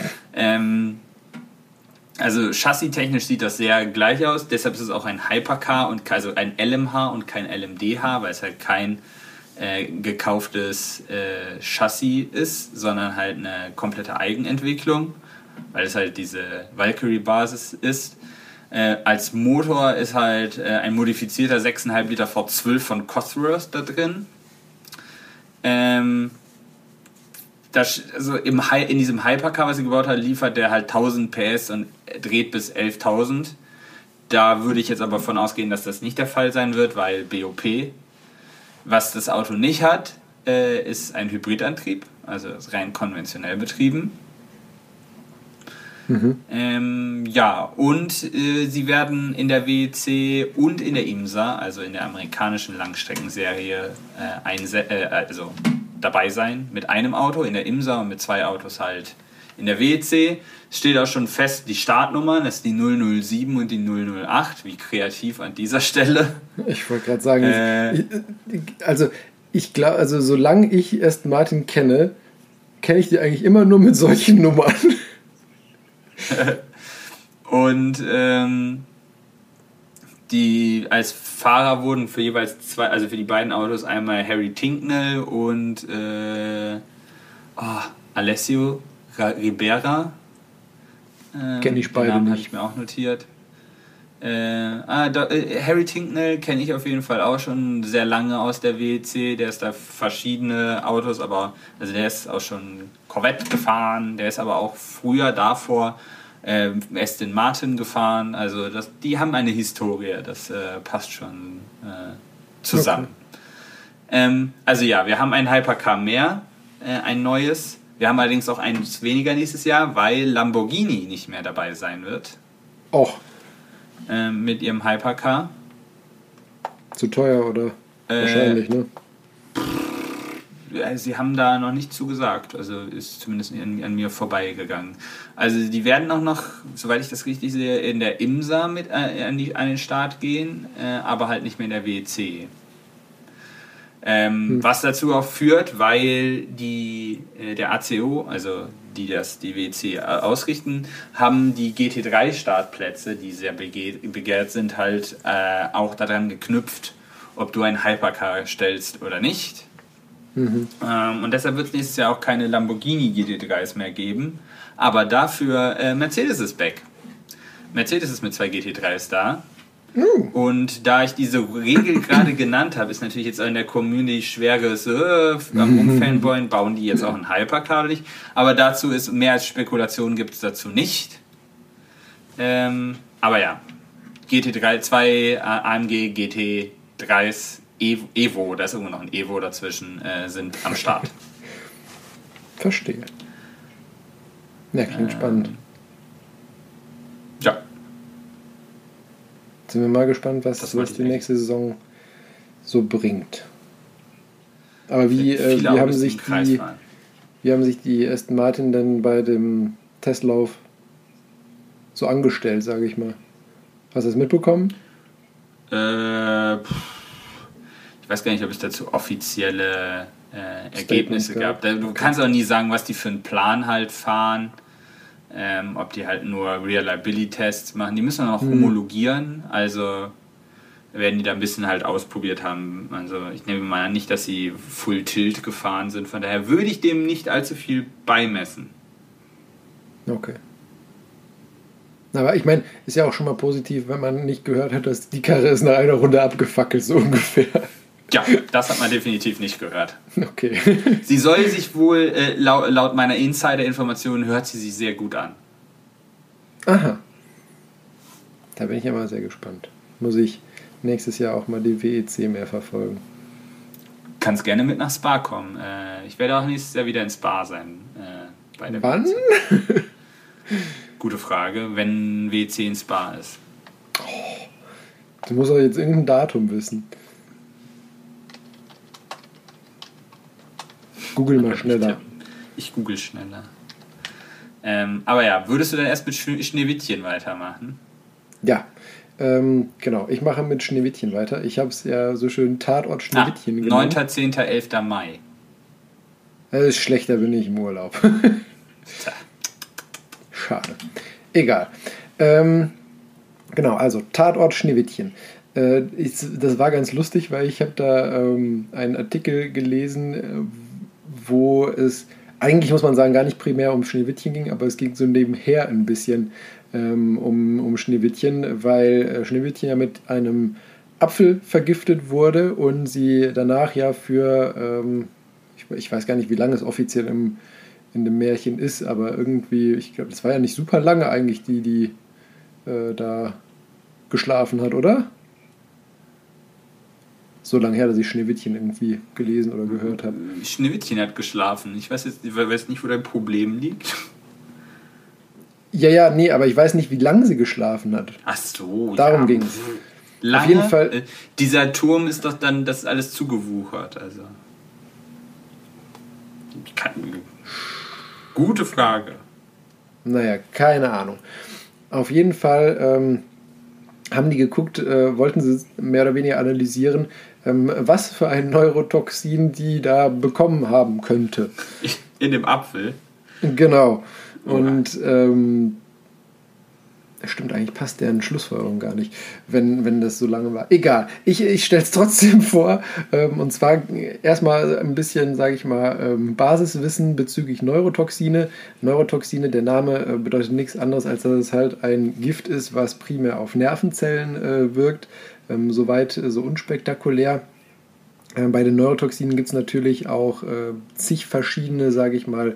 Also chassistechnisch sieht das sehr gleich aus, deshalb ist es auch ein Hypercar, also ein LMH und kein LMDH, weil es halt kein gekauftes Chassis ist, sondern halt eine komplette Eigenentwicklung, weil es halt diese Valkyrie-Basis ist. Als Motor ist halt ein modifizierter 6,5 Liter V12 von Cosworth da drin. Also in diesem Hypercar, was sie gebaut hat, liefert der halt 1000 PS und dreht bis 11.000. Da würde ich jetzt aber von ausgehen, dass das nicht der Fall sein wird, weil BOP. Was das Auto nicht hat, ist ein Hybridantrieb, also ist rein konventionell betrieben. Und sie werden in der WEC und in der IMSA, also in der amerikanischen Langstreckenserie, dabei sein mit einem Auto in der IMSA und mit 2 Autos halt in der WEC. Es steht auch schon fest, die Startnummern, das ist die 007 und die 008, wie kreativ an dieser Stelle. Ich wollte gerade sagen, ich glaube, solange ich Aston Martin kenne ich die eigentlich immer nur mit solchen Nummern. Und Die als Fahrer wurden für jeweils zwei, also für die beiden Autos einmal Harry Tincknell und Alessio Ribera. Kenne ich beide Namen nicht. habe ich mir auch notiert. Harry Tincknell kenne ich auf jeden Fall auch schon sehr lange aus der WEC. Der ist da verschiedene Autos, aber also der ist auch schon Corvette gefahren. Der ist aber auch früher davor Aston Martin gefahren. Also die haben eine Historie. Das passt schon zusammen. Okay. Also ja, wir haben ein Hypercar mehr, ein neues. Wir haben allerdings auch eins weniger nächstes Jahr, weil Lamborghini nicht mehr dabei sein wird. Och. Mit ihrem Hypercar. Zu teuer, oder? Wahrscheinlich, ne? Sie haben da noch nicht zugesagt. Also ist zumindest an mir vorbeigegangen. Also die werden auch noch, soweit ich das richtig sehe, in der IMSA mit an den Start gehen, aber halt nicht mehr in der WEC. Was dazu auch führt, weil der ACO, also die WEC ausrichten, haben die GT3-Startplätze, die sehr begehrt sind, halt auch daran geknüpft, ob du ein Hypercar stellst oder nicht. Mhm. Und deshalb wird es nächstes Jahr auch keine Lamborghini GT3s mehr geben, aber dafür Mercedes ist back. Mercedes ist mit 2 GT3s da. Und da ich diese Regel gerade genannt habe, ist natürlich jetzt auch in der Community schweres am Rumfanboyen, bauen die jetzt auch ein Hypercar oder nicht. Aber dazu ist mehr als Spekulation, gibt es dazu nicht. Aber ja, GT3, 2 AMG GT3s Evo, da ist irgendwo noch ein Evo dazwischen, sind am Start. Verstehe. Ja, klingt spannend. Ja. Sind wir mal gespannt, was die nächste Saison so bringt. Aber wie haben sich die Aston Martin denn bei dem Testlauf so angestellt, sage ich mal? Hast du das mitbekommen? Ich weiß gar nicht, ob es dazu offizielle Ergebnisse gab. Du kannst auch nie sagen, was die für einen Plan halt fahren. Ob die halt nur Reliability-Tests machen. Die müssen auch homologieren, also werden die da ein bisschen halt ausprobiert haben. Also ich nehme mal an, nicht, dass sie Full Tilt gefahren sind, von daher würde ich dem nicht allzu viel beimessen. Okay. Aber ich meine, ist ja auch schon mal positiv, wenn man nicht gehört hat, dass die Karre ist nach einer Runde abgefackelt, so ungefähr. Ja, das hat man definitiv nicht gehört. Okay. Sie soll sich wohl, laut meiner Insider-Informationen, hört sie sich sehr gut an. Aha. Da bin ich ja mal sehr gespannt. Muss ich nächstes Jahr auch mal die WEC mehr verfolgen. Kannst gerne mit nach Spa kommen. Ich werde auch nächstes Jahr wieder in Spa sein. Bei der Wann? WEC. Gute Frage, wenn WEC in Spa ist. Oh, du musst doch jetzt irgendein Datum wissen. Google mal schneller. Ich google schneller. Aber ja, würdest du dann erst mit Schneewittchen weitermachen? Ja, genau. Ich mache mit Schneewittchen weiter. Ich habe es ja so schön Tatort Schneewittchen genannt. 9., 10., 11. Mai. Das ist schlechter, bin ich im Urlaub. Schade. Egal. Genau, also Tatort Schneewittchen. Das war ganz lustig, weil ich habe da einen Artikel gelesen, wo es eigentlich, muss man sagen, gar nicht primär um Schneewittchen ging, aber es ging so nebenher ein bisschen um Schneewittchen, weil Schneewittchen ja mit einem Apfel vergiftet wurde und sie danach ja für, ich weiß gar nicht, wie lange es offiziell in dem Märchen ist, aber irgendwie, ich glaube, das war ja nicht super lange eigentlich, die da geschlafen hat, oder? So lange her, dass ich Schneewittchen irgendwie gelesen oder gehört habe. Schneewittchen hat geschlafen. Ich weiß nicht, wo dein Problem liegt. Ja, nee, aber ich weiß nicht, wie lange sie geschlafen hat. Ach so, darum ging es. Auf jeden Fall. Dieser Turm ist doch dann, das ist alles zugewuchert. Also. Gute Frage. Naja, keine Ahnung. Auf jeden Fall haben die geguckt, wollten sie mehr oder weniger analysieren, was für ein Neurotoxin die da bekommen haben könnte. In dem Apfel? Genau. Und Stimmt, eigentlich passt deren Schlussfolgerung gar nicht, wenn das so lange war. Egal, ich stelle es trotzdem vor. Und zwar erstmal ein bisschen, sage ich mal, Basiswissen bezüglich Neurotoxine. Neurotoxine, der Name bedeutet nichts anderes, als dass es halt ein Gift ist, was primär auf Nervenzellen wirkt. Soweit so unspektakulär. Bei den Neurotoxinen gibt es natürlich auch zig verschiedene, sage ich mal,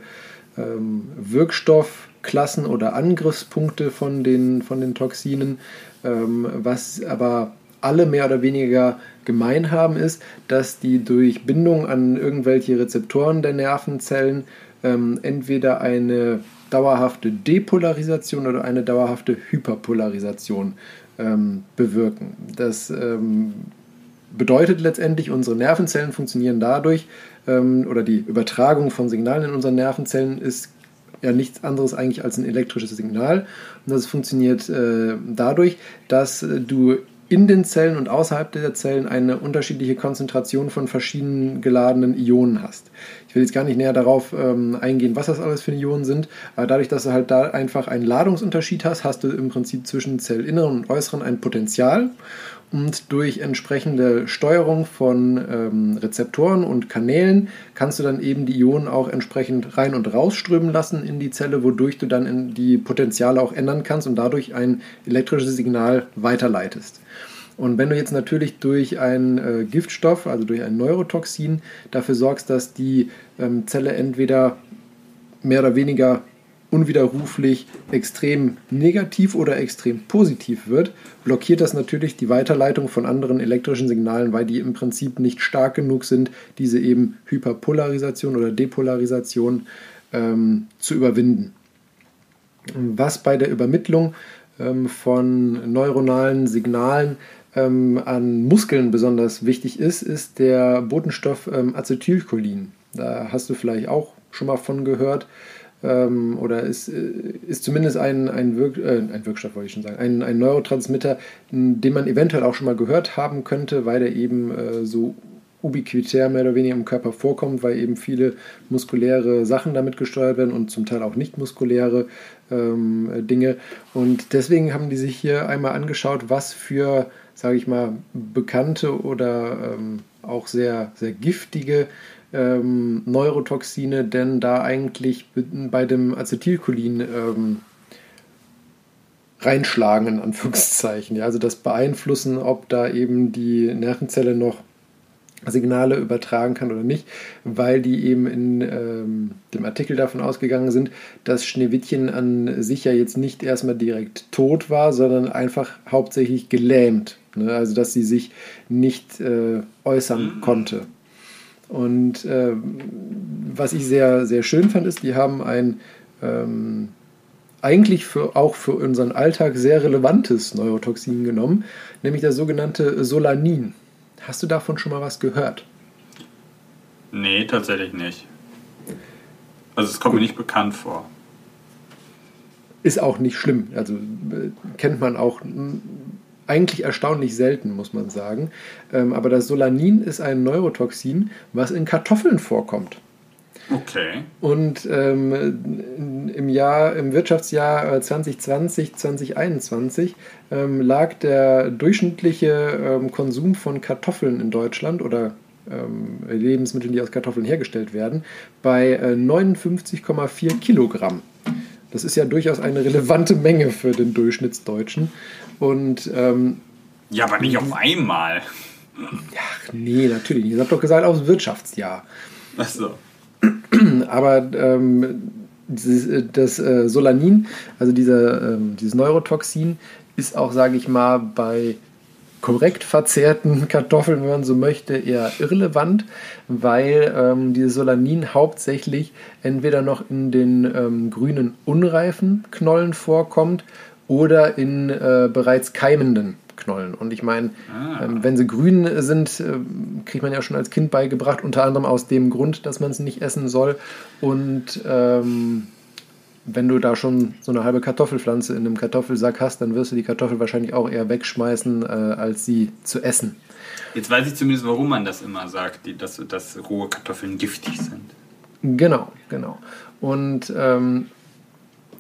Wirkstoffklassen oder Angriffspunkte von den Toxinen. Was aber alle mehr oder weniger gemein haben, ist, dass die durch Bindung an irgendwelche Rezeptoren der Nervenzellen entweder eine dauerhafte Depolarisation oder eine dauerhafte Hyperpolarisation bewirken. Das bedeutet letztendlich, unsere Nervenzellen funktionieren dadurch, oder die Übertragung von Signalen in unseren Nervenzellen ist ja nichts anderes eigentlich als ein elektrisches Signal. Und das funktioniert dadurch, dass du in den Zellen und außerhalb der Zellen eine unterschiedliche Konzentration von verschiedenen geladenen Ionen hast. Ich will jetzt gar nicht näher darauf eingehen, was das alles für Ionen sind, aber dadurch, dass du halt da einfach einen Ladungsunterschied hast, hast du im Prinzip zwischen Zellinneren und Äußeren ein Potential. Und durch entsprechende Steuerung von Rezeptoren und Kanälen kannst du dann eben die Ionen auch entsprechend rein- und rausströmen lassen in die Zelle, wodurch du dann die Potenziale auch ändern kannst und dadurch ein elektrisches Signal weiterleitest. Und wenn du jetzt natürlich durch einen Giftstoff, also durch ein Neurotoxin, dafür sorgst, dass die Zelle entweder mehr oder weniger unwiderruflich extrem negativ oder extrem positiv wird, blockiert das natürlich die Weiterleitung von anderen elektrischen Signalen, weil die im Prinzip nicht stark genug sind, diese eben Hyperpolarisation oder Depolarisation zu überwinden. Was bei der Übermittlung von neuronalen Signalen an Muskeln besonders wichtig ist, ist der Botenstoff Acetylcholin. Da hast du vielleicht auch schon mal von gehört. Oder ist zumindest ein Wirkstoff, wollte ich schon sagen, ein Neurotransmitter, den man eventuell auch schon mal gehört haben könnte, weil der eben so ubiquitär mehr oder weniger im Körper vorkommt, weil eben viele muskuläre Sachen damit gesteuert werden und zum Teil auch nicht muskuläre Dinge. Und deswegen haben die sich hier einmal angeschaut, was für, sage ich mal, bekannte oder auch sehr, sehr giftige Neurotoxine denn da eigentlich bei dem Acetylcholin reinschlagen, in Anführungszeichen. Ja, also das beeinflussen, ob da eben die Nervenzelle noch Signale übertragen kann oder nicht, weil die eben in dem Artikel davon ausgegangen sind, dass Schneewittchen an sich ja jetzt nicht erstmal direkt tot war, sondern einfach hauptsächlich gelähmt. Ne? Also dass sie sich nicht äußern konnte. Und was ich sehr, sehr schön fand, ist, die haben ein eigentlich auch für unseren Alltag sehr relevantes Neurotoxin genommen, nämlich das sogenannte Solanin. Hast du davon schon mal was gehört? Nee, tatsächlich nicht. Also es kommt mir nicht bekannt vor. Ist auch nicht schlimm. Also kennt man auch eigentlich erstaunlich selten, muss man sagen. Aber das Solanin ist ein Neurotoxin, was in Kartoffeln vorkommt. Okay. Und im Wirtschaftsjahr 2020, 2021 lag der durchschnittliche Konsum von Kartoffeln in Deutschland oder Lebensmitteln, die aus Kartoffeln hergestellt werden, bei 59,4 Kilogramm. Das ist ja durchaus eine relevante Menge für den Durchschnittsdeutschen. Und, ja, aber nicht auf einmal. Ja, nee, natürlich nicht. Ich habe doch gesagt, aus Wirtschaftsjahr. Ach so. Aber das Solanin, also dieses Neurotoxin, ist auch, sage ich mal, bei korrekt verzehrten Kartoffeln, wenn man so möchte, eher irrelevant, weil dieses Solanin hauptsächlich entweder noch in den grünen unreifen Knollen vorkommt oder in bereits keimenden Knollen. Und ich meine, wenn sie grün sind, kriegt man ja schon als Kind beigebracht, unter anderem aus dem Grund, dass man es nicht essen soll. Und wenn du da schon so eine halbe Kartoffelpflanze in einem Kartoffelsack hast, dann wirst du die Kartoffel wahrscheinlich auch eher wegschmeißen, als sie zu essen. Jetzt weiß ich zumindest, warum man das immer sagt, dass rohe Kartoffeln giftig sind. Genau. Und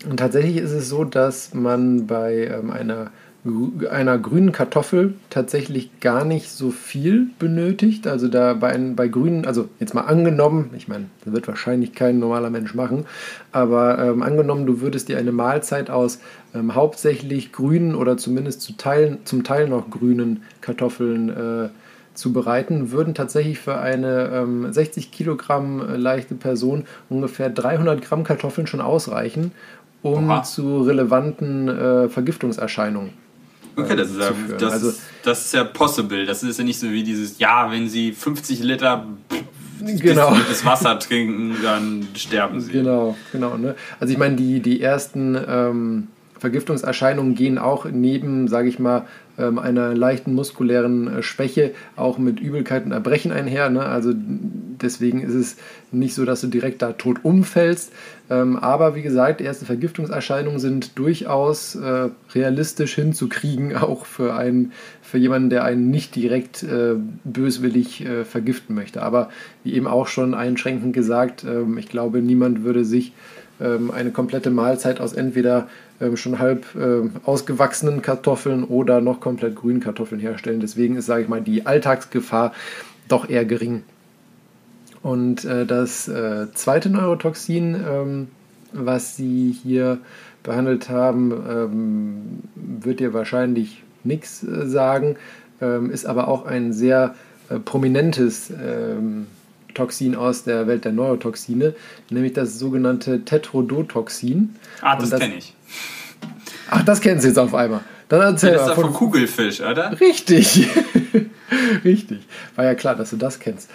Und tatsächlich ist es so, dass man bei einer grünen Kartoffel tatsächlich gar nicht so viel benötigt. Also da bei grünen, also jetzt mal angenommen, ich meine, das wird wahrscheinlich kein normaler Mensch machen, aber angenommen, du würdest dir eine Mahlzeit aus hauptsächlich grünen oder zumindest zum Teil noch grünen Kartoffeln zubereiten, würden tatsächlich für eine 60 Kilogramm leichte Person ungefähr 300 Gramm Kartoffeln schon ausreichen, um zu relevanten Vergiftungserscheinungen okay, das ist ja possible. Das ist ja nicht so wie dieses, wenn sie 50 Liter das Wasser trinken, dann sterben sie. Genau. Ne? Also ich meine, die ersten Vergiftungserscheinungen gehen auch neben, sage ich mal, einer leichten muskulären Schwäche auch mit Übelkeit und Erbrechen einher. Ne? Also deswegen ist es nicht so, dass du direkt da tot umfällst. Aber wie gesagt, erste Vergiftungserscheinungen sind durchaus realistisch hinzukriegen, auch für jemanden, der einen nicht direkt böswillig vergiften möchte. Aber wie eben auch schon einschränkend gesagt, ich glaube, niemand würde sich eine komplette Mahlzeit aus entweder schon halb ausgewachsenen Kartoffeln oder noch komplett grünen Kartoffeln herstellen. Deswegen ist, sage ich mal, die Alltagsgefahr doch eher gering. Und das zweite Neurotoxin, was Sie hier behandelt haben, wird dir wahrscheinlich nichts sagen, ist aber auch ein sehr prominentes Toxin aus der Welt der Neurotoxine, nämlich das sogenannte Tetrodotoxin. Das kenne ich. Ach, das kennen Sie jetzt auf einmal. Dann erzähl das ist doch von Kugelfisch, oder? Richtig. Richtig. War ja klar, dass du das kennst.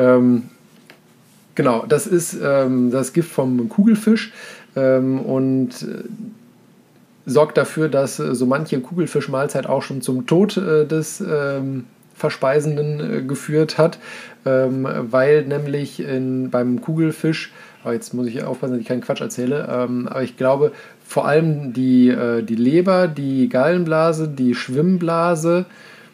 Genau, das ist das Gift vom Kugelfisch und sorgt dafür, dass so manche Kugelfischmahlzeit auch schon zum Tod des Verspeisenden geführt hat, weil nämlich beim Kugelfisch, jetzt muss ich aufpassen, dass ich keinen Quatsch erzähle, aber ich glaube, vor allem die Leber, die Gallenblase, die Schwimmblase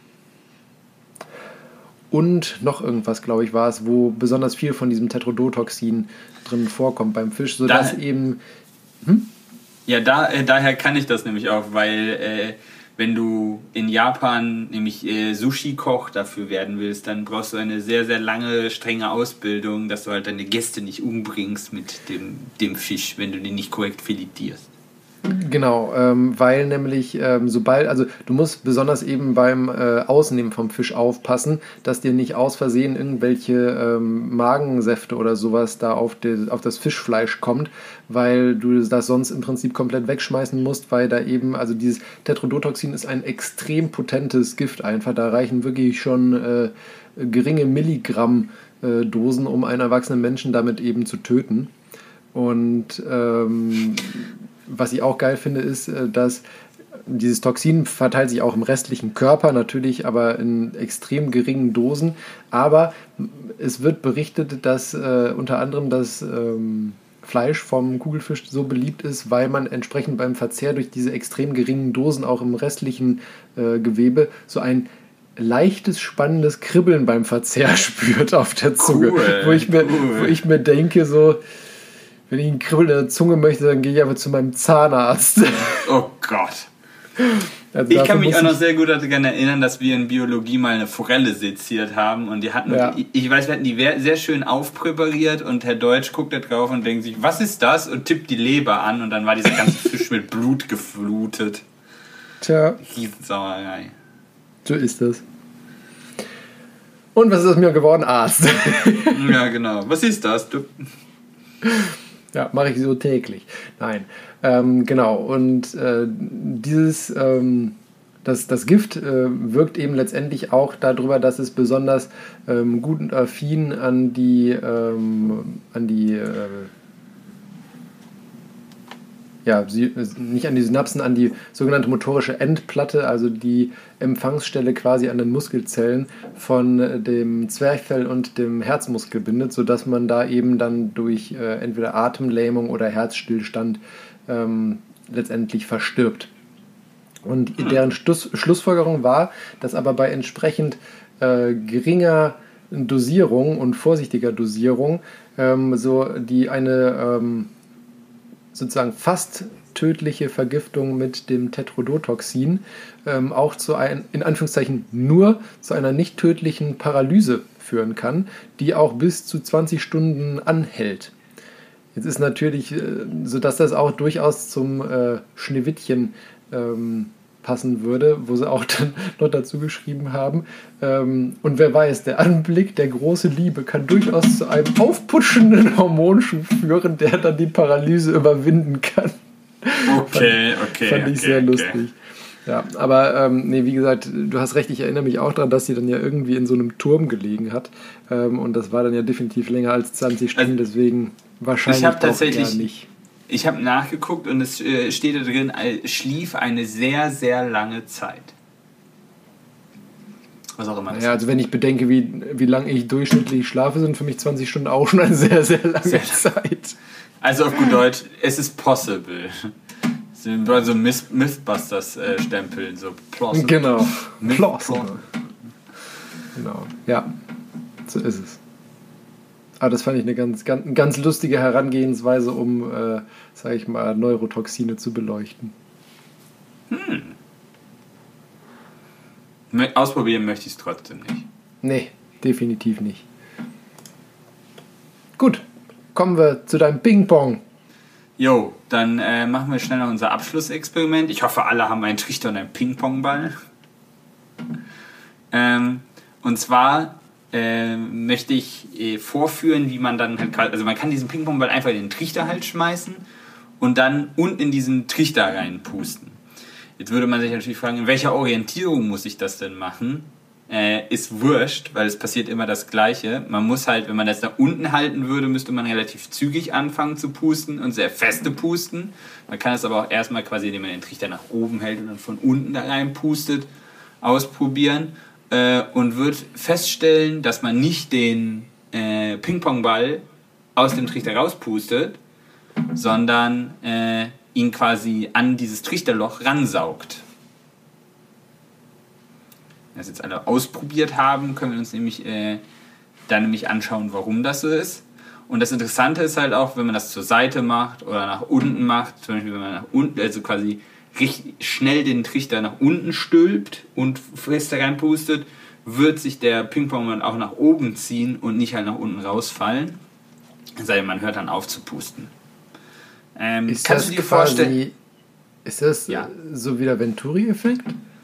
und noch irgendwas, glaube ich, war es, wo besonders viel von diesem Tetrodotoxin drin vorkommt beim Fisch, sodass eben... Ja, daher kann ich das nämlich auch, weil wenn du in Japan nämlich Sushi-Koch dafür werden willst, dann brauchst du eine sehr, sehr lange, strenge Ausbildung, dass du halt deine Gäste nicht umbringst mit dem Fisch, wenn du den nicht korrekt filetierst. Genau, weil nämlich also du musst besonders eben beim Ausnehmen vom Fisch aufpassen, dass dir nicht aus Versehen irgendwelche Magensäfte oder sowas da auf das Fischfleisch kommt, weil du das sonst im Prinzip komplett wegschmeißen musst, weil da eben, also dieses Tetrodotoxin ist ein extrem potentes Gift einfach, da reichen wirklich schon geringe Milligramm-Dosen, um einen erwachsenen Menschen damit eben zu töten. Und was ich auch geil finde, ist, dass dieses Toxin verteilt sich auch im restlichen Körper, natürlich aber in extrem geringen Dosen. Aber es wird berichtet, dass unter anderem das Fleisch vom Kugelfisch so beliebt ist, weil man entsprechend beim Verzehr durch diese extrem geringen Dosen auch im restlichen Gewebe so ein leichtes, spannendes Kribbeln beim Verzehr spürt auf der Zunge. Cool, wo ich mir denke, so... Wenn ich einen Kribbel in der Zunge möchte, dann gehe ich einfach zu meinem Zahnarzt. Oh Gott. Also ich kann mich auch noch sehr gut daran erinnern, dass wir in Biologie mal eine Forelle seziert haben und die hatten, ich weiß, wir hatten die sehr schön aufpräpariert und Herr Deutsch guckt da drauf und denkt sich, was ist das? Und tippt die Leber an und dann war dieser ganze Fisch mit Blut geflutet. Tja. Riesensauerei. So ist das. Und was ist aus mir geworden? Arzt. Ja, genau. Was ist das? Ja, mache ich so täglich. Nein, genau. Und das Gift wirkt eben letztendlich auch darüber, dass es besonders gut und affin an die nicht an die Synapsen, an die sogenannte motorische Endplatte, also die Empfangsstelle quasi an den Muskelzellen von dem Zwerchfell und dem Herzmuskel bindet, sodass man da eben dann durch entweder Atemlähmung oder Herzstillstand letztendlich verstirbt. Und deren Schlussfolgerung war, dass aber bei entsprechend geringer Dosierung und vorsichtiger Dosierung sozusagen fast nicht tödliche Vergiftung mit dem Tetrodotoxin auch in Anführungszeichen nur zu einer nicht tödlichen Paralyse führen kann, die auch bis zu 20 Stunden anhält. Jetzt ist natürlich so, dass das auch durchaus zum Schneewittchen passen würde, wo sie auch dann noch dazu geschrieben haben. Und wer weiß, der Anblick der großen Liebe kann durchaus zu einem aufputschenden Hormonschub führen, der dann die Paralyse überwinden kann. Fand ich sehr lustig. Ja, aber nee, wie gesagt, du hast recht, ich erinnere mich auch daran, dass sie dann ja irgendwie in so einem Turm gelegen hat. Und das war dann ja definitiv länger als 20 Stunden, deswegen wahrscheinlich doch eher nicht. Ich habe nachgeguckt und es steht da drin, schlief eine sehr, sehr lange Zeit. Was auch immer das ist. Also wenn ich bedenke, wie lange ich durchschnittlich schlafe, sind für mich 20 Stunden auch schon eine sehr, sehr lange Zeit. Also auf gut Deutsch, es ist possible. Sie wollen so Mythbusters stempeln, so plausible. Genau, plausible. Genau, ja, so ist es. Aber das fand ich eine ganz lustige Herangehensweise, um, sage ich mal, Neurotoxine zu beleuchten. Ausprobieren möchte ich es trotzdem nicht. Nee, definitiv nicht. Gut, kommen wir zu deinem Ping-Pong. Jo, dann machen wir schnell noch unser Abschlussexperiment. Ich hoffe, alle haben einen Trichter und einen Ping-Pong-Ball. Und zwar möchte ich vorführen, wie man dann halt, also man kann diesen Ping-Pong-Ball einfach in den Trichter halt schmeißen und dann unten in diesen Trichter reinpusten. Jetzt würde man sich natürlich fragen, in welcher Orientierung muss ich das denn machen? Ist wurscht, weil es passiert immer das Gleiche. Man muss halt, wenn man das da unten halten würde, müsste man relativ zügig anfangen zu pusten und sehr feste pusten. Man kann es aber auch erstmal quasi, indem man den Trichter nach oben hält und dann von unten da rein pustet, ausprobieren. Und wird feststellen, dass man nicht den Ping-Pong-Ball aus dem Trichter rauspustet, sondern ihn quasi an dieses Trichterloch ransaugt. Wenn wir das jetzt alle ausprobiert haben, können wir uns nämlich anschauen, warum das so ist. Und das Interessante ist halt auch, wenn man das zur Seite macht oder nach unten macht, zum Beispiel wenn man nach unten, also quasi richtig schnell den Trichter nach unten stülpt und fester reinpustet, wird sich der Ping-Pong auch nach oben ziehen und nicht halt nach unten rausfallen. Es sei denn, man hört dann auf zu pusten. Kannst du dir vorstellen... Ist das so wie der Venturi-Effekt?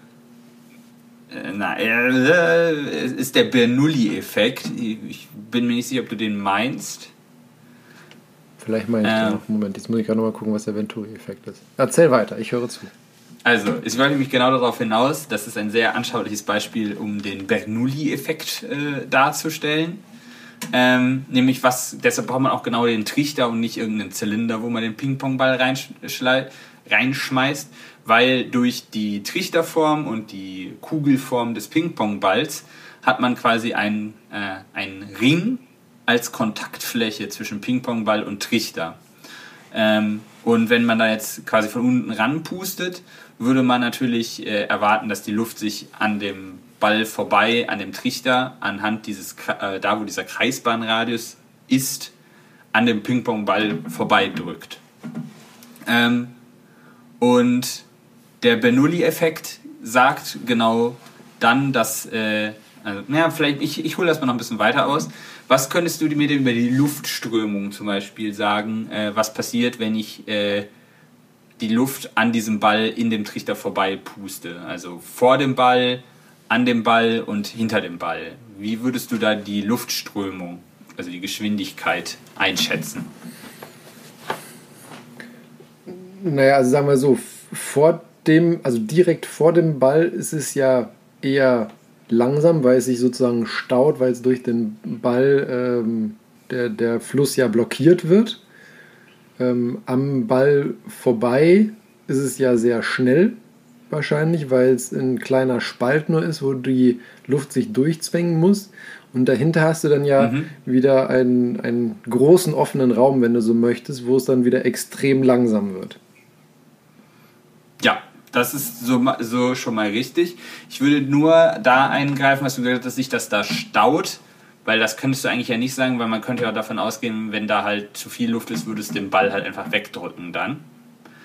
Es ist der Bernoulli-Effekt. Ich bin mir nicht sicher, ob du den meinst. Vielleicht meine ich den noch. Moment, jetzt muss ich gerade noch mal gucken, was der Venturi-Effekt ist. Erzähl weiter, ich höre zu. Also, ich wollte nämlich genau darauf hinaus, das ist ein sehr anschauliches Beispiel, um den Bernoulli-Effekt darzustellen. Nämlich deshalb braucht man auch genau den Trichter und nicht irgendeinen Zylinder, wo man den Ping-Pong-Ball reinschmeißt, weil durch die Trichterform und die Kugelform des Ping-Pong-Balls hat man quasi einen Ring als Kontaktfläche zwischen Ping-Pong-Ball und Trichter. Und wenn man da jetzt quasi von unten ranpustet, würde man natürlich erwarten, dass die Luft sich an dem Ball vorbei, an dem Trichter, anhand da wo dieser Kreisbahnradius ist, an dem Ping-Pong-Ball vorbeidrückt. Und der Bernoulli-Effekt sagt genau dann, dass, vielleicht, ich hole das mal noch ein bisschen weiter aus. Was könntest du mir denn über die Luftströmung zum Beispiel sagen, was passiert, wenn ich die Luft an diesem Ball in dem Trichter vorbei puste? Also vor dem Ball, an dem Ball und hinter dem Ball. Wie würdest du da die Luftströmung, also die Geschwindigkeit, einschätzen? Naja, also sagen wir so, direkt vor dem Ball ist es ja eher langsam, weil es sich sozusagen staut, weil es durch den Ball der Fluss ja blockiert wird. Am Ball vorbei ist es ja sehr schnell wahrscheinlich, weil es ein kleiner Spalt nur ist, wo die Luft sich durchzwängen muss. Und dahinter hast du dann ja wieder einen großen offenen Raum, wenn du so möchtest, wo es dann wieder extrem langsam wird. Ja, das ist so schon mal richtig. Ich würde nur da eingreifen, was du gesagt hast, dass sich das da staut, weil das könntest du eigentlich ja nicht sagen, weil man könnte ja davon ausgehen, wenn da halt zu viel Luft ist, würde es den Ball halt einfach wegdrücken dann.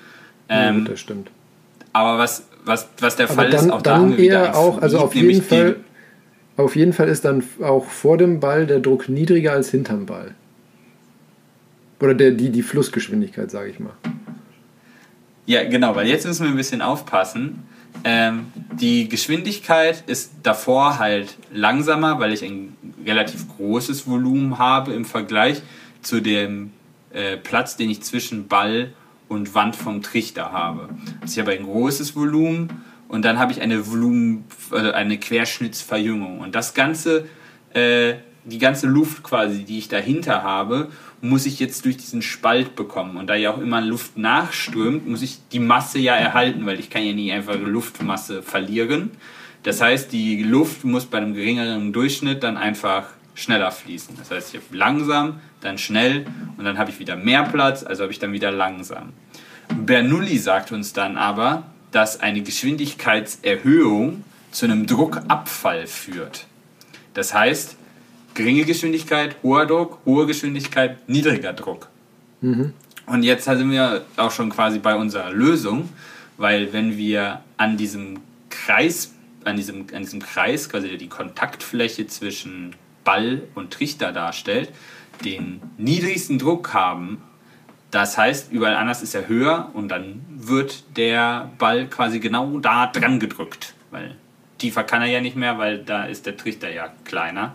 Das stimmt. Aber was der Fall ist, auch da haben wir wieder auch, also auf jeden Fall ist dann auch vor dem Ball der Druck niedriger als hinterm Ball. Oder die Flussgeschwindigkeit, sage ich mal. Ja, genau, weil jetzt müssen wir ein bisschen aufpassen. Die Geschwindigkeit ist davor halt langsamer, weil ich ein relativ großes Volumen habe im Vergleich zu dem Platz, den ich zwischen Ball und Wand vom Trichter habe. Also ich habe ein großes Volumen und dann habe ich eine Querschnittsverjüngung. Und das Ganze, die ganze Luft quasi, die ich dahinter habe, muss ich jetzt durch diesen Spalt bekommen. Und da ja auch immer Luft nachströmt, muss ich die Masse ja erhalten, weil ich kann ja nie einfach Luftmasse verlieren. Das heißt, die Luft muss bei einem geringeren Durchschnitt dann einfach schneller fließen. Das heißt, ich habe langsam, dann schnell und dann habe ich wieder mehr Platz, also habe ich dann wieder langsam. Bernoulli sagt uns dann aber, dass eine Geschwindigkeitserhöhung zu einem Druckabfall führt. Das heißt, geringe Geschwindigkeit, hoher Druck, hohe Geschwindigkeit, niedriger Druck. Mhm. Und jetzt sind wir auch schon quasi bei unserer Lösung, weil wenn wir an diesem Kreis, quasi die Kontaktfläche zwischen Ball und Trichter darstellt, den niedrigsten Druck haben, das heißt, überall anders ist er höher und dann wird der Ball quasi genau da dran gedrückt, weil tiefer kann er ja nicht mehr, weil da ist der Trichter ja kleiner.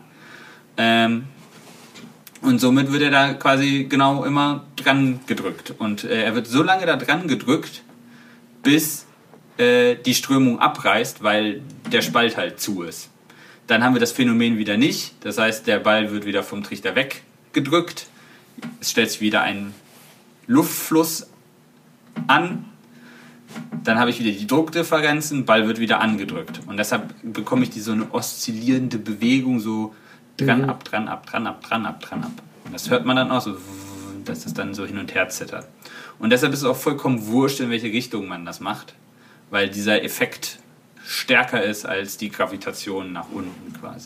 Und somit wird er da quasi genau immer dran gedrückt. Und er wird so lange da dran gedrückt, bis die Strömung abreißt, weil der Spalt halt zu ist. Dann haben wir das Phänomen wieder nicht. Das heißt, der Ball wird wieder vom Trichter weggedrückt. Es stellt sich wieder ein Luftfluss an. Dann habe ich wieder die Druckdifferenzen, Ball wird wieder angedrückt. Und deshalb bekomme ich so eine oszillierende Bewegung, so dran, ab, dran, ab, dran, ab, dran, ab, dran, ab. Und das hört man dann auch so, dass das dann so hin und her zittert. Und deshalb ist es auch vollkommen wurscht, in welche Richtung man das macht, weil dieser Effekt stärker ist als die Gravitation nach unten quasi.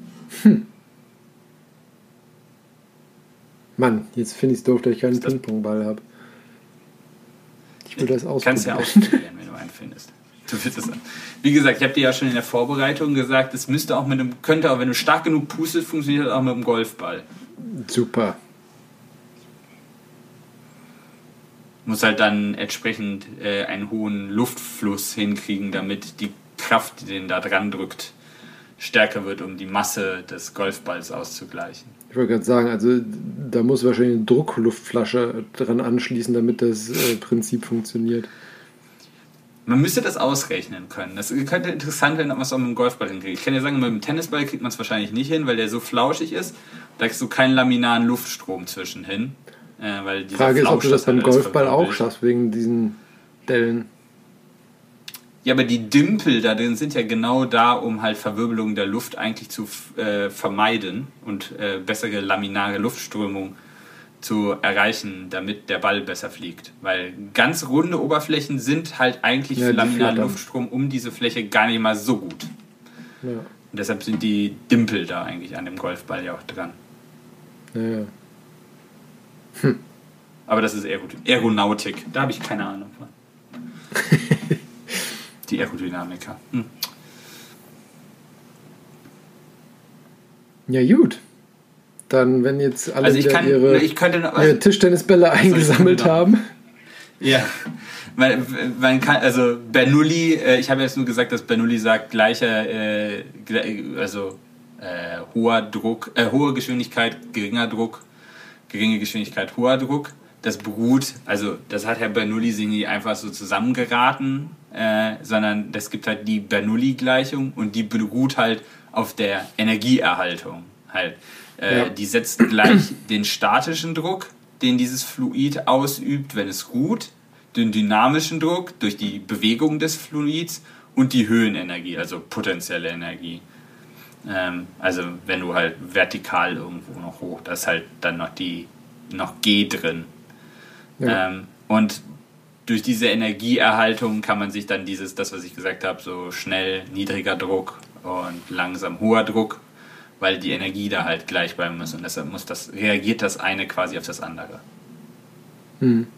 Mann, jetzt finde ich es doof, dass ich keinen Ping-Pong-Ball habe. Ich will das ausprobieren. Kannst ja ausprobieren, wenn du einen findest. Du willst es. Wie gesagt, ich habe dir ja schon in der Vorbereitung gesagt, es müsste auch könnte auch, wenn du stark genug pustest, funktioniert das auch mit dem Golfball. Super. Muss halt dann entsprechend einen hohen Luftfluss hinkriegen, damit die Kraft, die den da dran drückt, stärker wird, um die Masse des Golfballs auszugleichen. Ich wollte gerade sagen, also da muss wahrscheinlich eine Druckluftflasche dran anschließen, damit das Prinzip funktioniert. Man müsste das ausrechnen können. Das könnte interessant werden, ob man es auch mit dem Golfball hinkriegt. Ich kann ja sagen, mit dem Tennisball kriegt man es wahrscheinlich nicht hin, weil der so flauschig ist. Da kriegst du keinen laminaren Luftstrom zwischenhin. Weil die Frage ist, ob du das beim Golfball auch schaffst, wegen diesen Dellen. Ja, aber die Dimpel da drin sind ja genau da, um halt Verwirbelung der Luft eigentlich zu vermeiden und bessere laminare Luftströmung zu erreichen, damit der Ball besser fliegt. Weil ganz runde Oberflächen sind halt eigentlich für laminaren Luftstrom um diese Fläche gar nicht mal so gut. Ja. Und deshalb sind die Dimpel da eigentlich an dem Golfball ja auch dran. Ja. Aber das ist Aeronautik. Da habe ich keine Ahnung von. Die Aerodynamiker. Ja, gut. Dann, wenn jetzt alle ihre Tischtennisbälle eingesammelt haben. Ja, man kann, also Bernoulli, ich habe jetzt nur gesagt, dass Bernoulli sagt, hoher Druck, hohe Geschwindigkeit, geringer Druck, geringe Geschwindigkeit, hoher Druck. Das beruht, also das hat Herr Bernoulli sich nicht einfach so zusammengeraten, sondern es gibt halt die Bernoulli-Gleichung und die beruht halt auf der Energieerhaltung. Halt. Die setzt gleich den statischen Druck, den dieses Fluid ausübt, wenn es ruht, den dynamischen Druck durch die Bewegung des Fluids und die Höhenenergie, also potenzielle Energie. Also wenn du halt vertikal irgendwo noch hoch, da ist halt dann noch G drin. Ja. Und durch diese Energieerhaltung kann man sich dann das, was ich gesagt habe, so schnell niedriger Druck und langsam hoher Druck, weil die Energie da halt gleich bleiben muss und deshalb reagiert das eine quasi auf das andere. Mhm.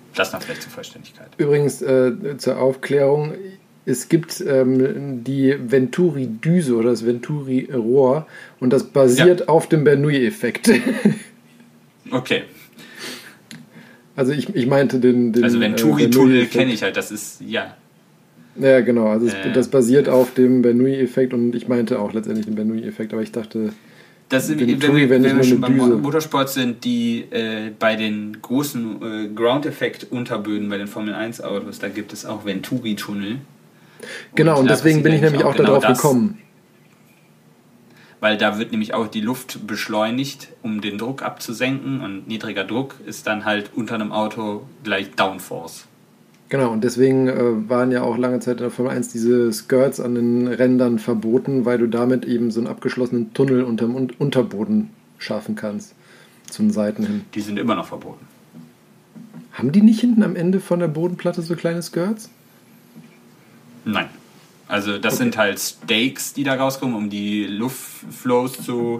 Das noch vielleicht zur Vollständigkeit. Übrigens zur Aufklärung, es gibt die Venturi-Düse oder das Venturi-Rohr und das basiert auf dem Bernoulli-Effekt. Okay. Also ich meinte den also Venturi-Tunnel kenne ich halt, das ist, ja. Ja, genau, also das basiert auf dem Bernoulli-Effekt und ich meinte auch letztendlich den Bernoulli-Effekt, aber ich dachte... Das sind, wenn wir schon beim Motorsport sind, die bei den großen Ground-Effekt-Unterböden bei den Formel-1-Autos, da gibt es auch Venturi-Tunnel. Genau, und deswegen bin ich nämlich auch darauf gekommen. Weil da wird nämlich auch die Luft beschleunigt, um den Druck abzusenken und niedriger Druck ist dann halt unter einem Auto gleich Downforce. Genau, und deswegen waren ja auch lange Zeit in der Formel 1 diese Skirts an den Rändern verboten, weil du damit eben so einen abgeschlossenen Tunnel unterm Unterboden schaffen kannst, zu den Seiten hin. Die sind immer noch verboten. Haben die nicht hinten am Ende von der Bodenplatte so kleine Skirts? Nein. Also das sind halt Stakes, die da rauskommen, um die Luftflows zu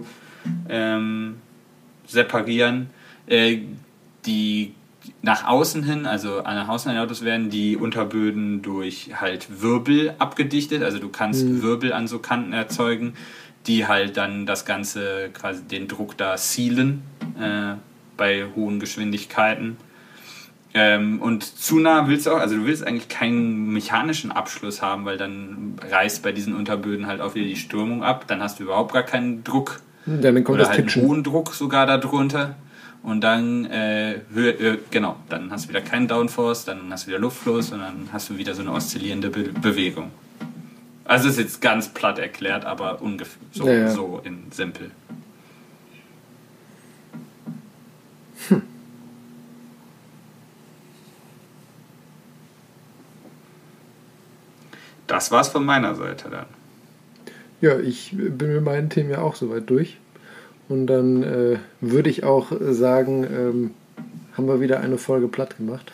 separieren. Die nach außen hin, also nach außen hin Autos werden die Unterböden durch halt Wirbel abgedichtet. Also du kannst Wirbel an so Kanten erzeugen, die halt dann das Ganze, quasi den Druck da sealen bei hohen Geschwindigkeiten. Und zu nah willst du auch, also du willst eigentlich keinen mechanischen Abschluss haben, weil dann reißt bei diesen Unterböden halt auch wieder die Strömung ab. Dann hast du überhaupt gar keinen Druck. Dann kommt oder halt einen hohen Druck sogar darunter. Und dann, dann hast du wieder keinen Downforce, dann hast du wieder Luftfluss und dann hast du wieder so eine oszillierende Bewegung. Also das ist jetzt ganz platt erklärt, aber ungefähr so in simpel. Das war's von meiner Seite dann. Ja, ich bin mit meinen Themen ja auch soweit durch. Und dann würde ich auch sagen, haben wir wieder eine Folge platt gemacht.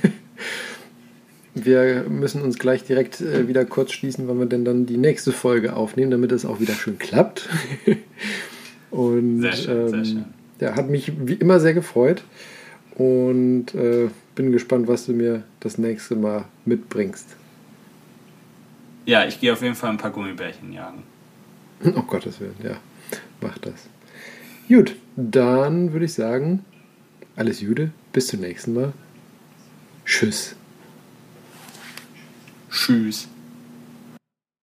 Wir müssen uns gleich direkt wieder kurz schließen, wann wir denn dann die nächste Folge aufnehmen, damit es auch wieder schön klappt. Und sehr schön, sehr schön. Ja, hat mich wie immer sehr gefreut und bin gespannt, was du mir das nächste Mal mitbringst. Ja, ich gehe auf jeden Fall ein paar Gummibärchen jagen. Oh Gottes Willen, ja, mach das. Gut, dann würde ich sagen, alles Gute, bis zum nächsten Mal. Tschüss. Tschüss.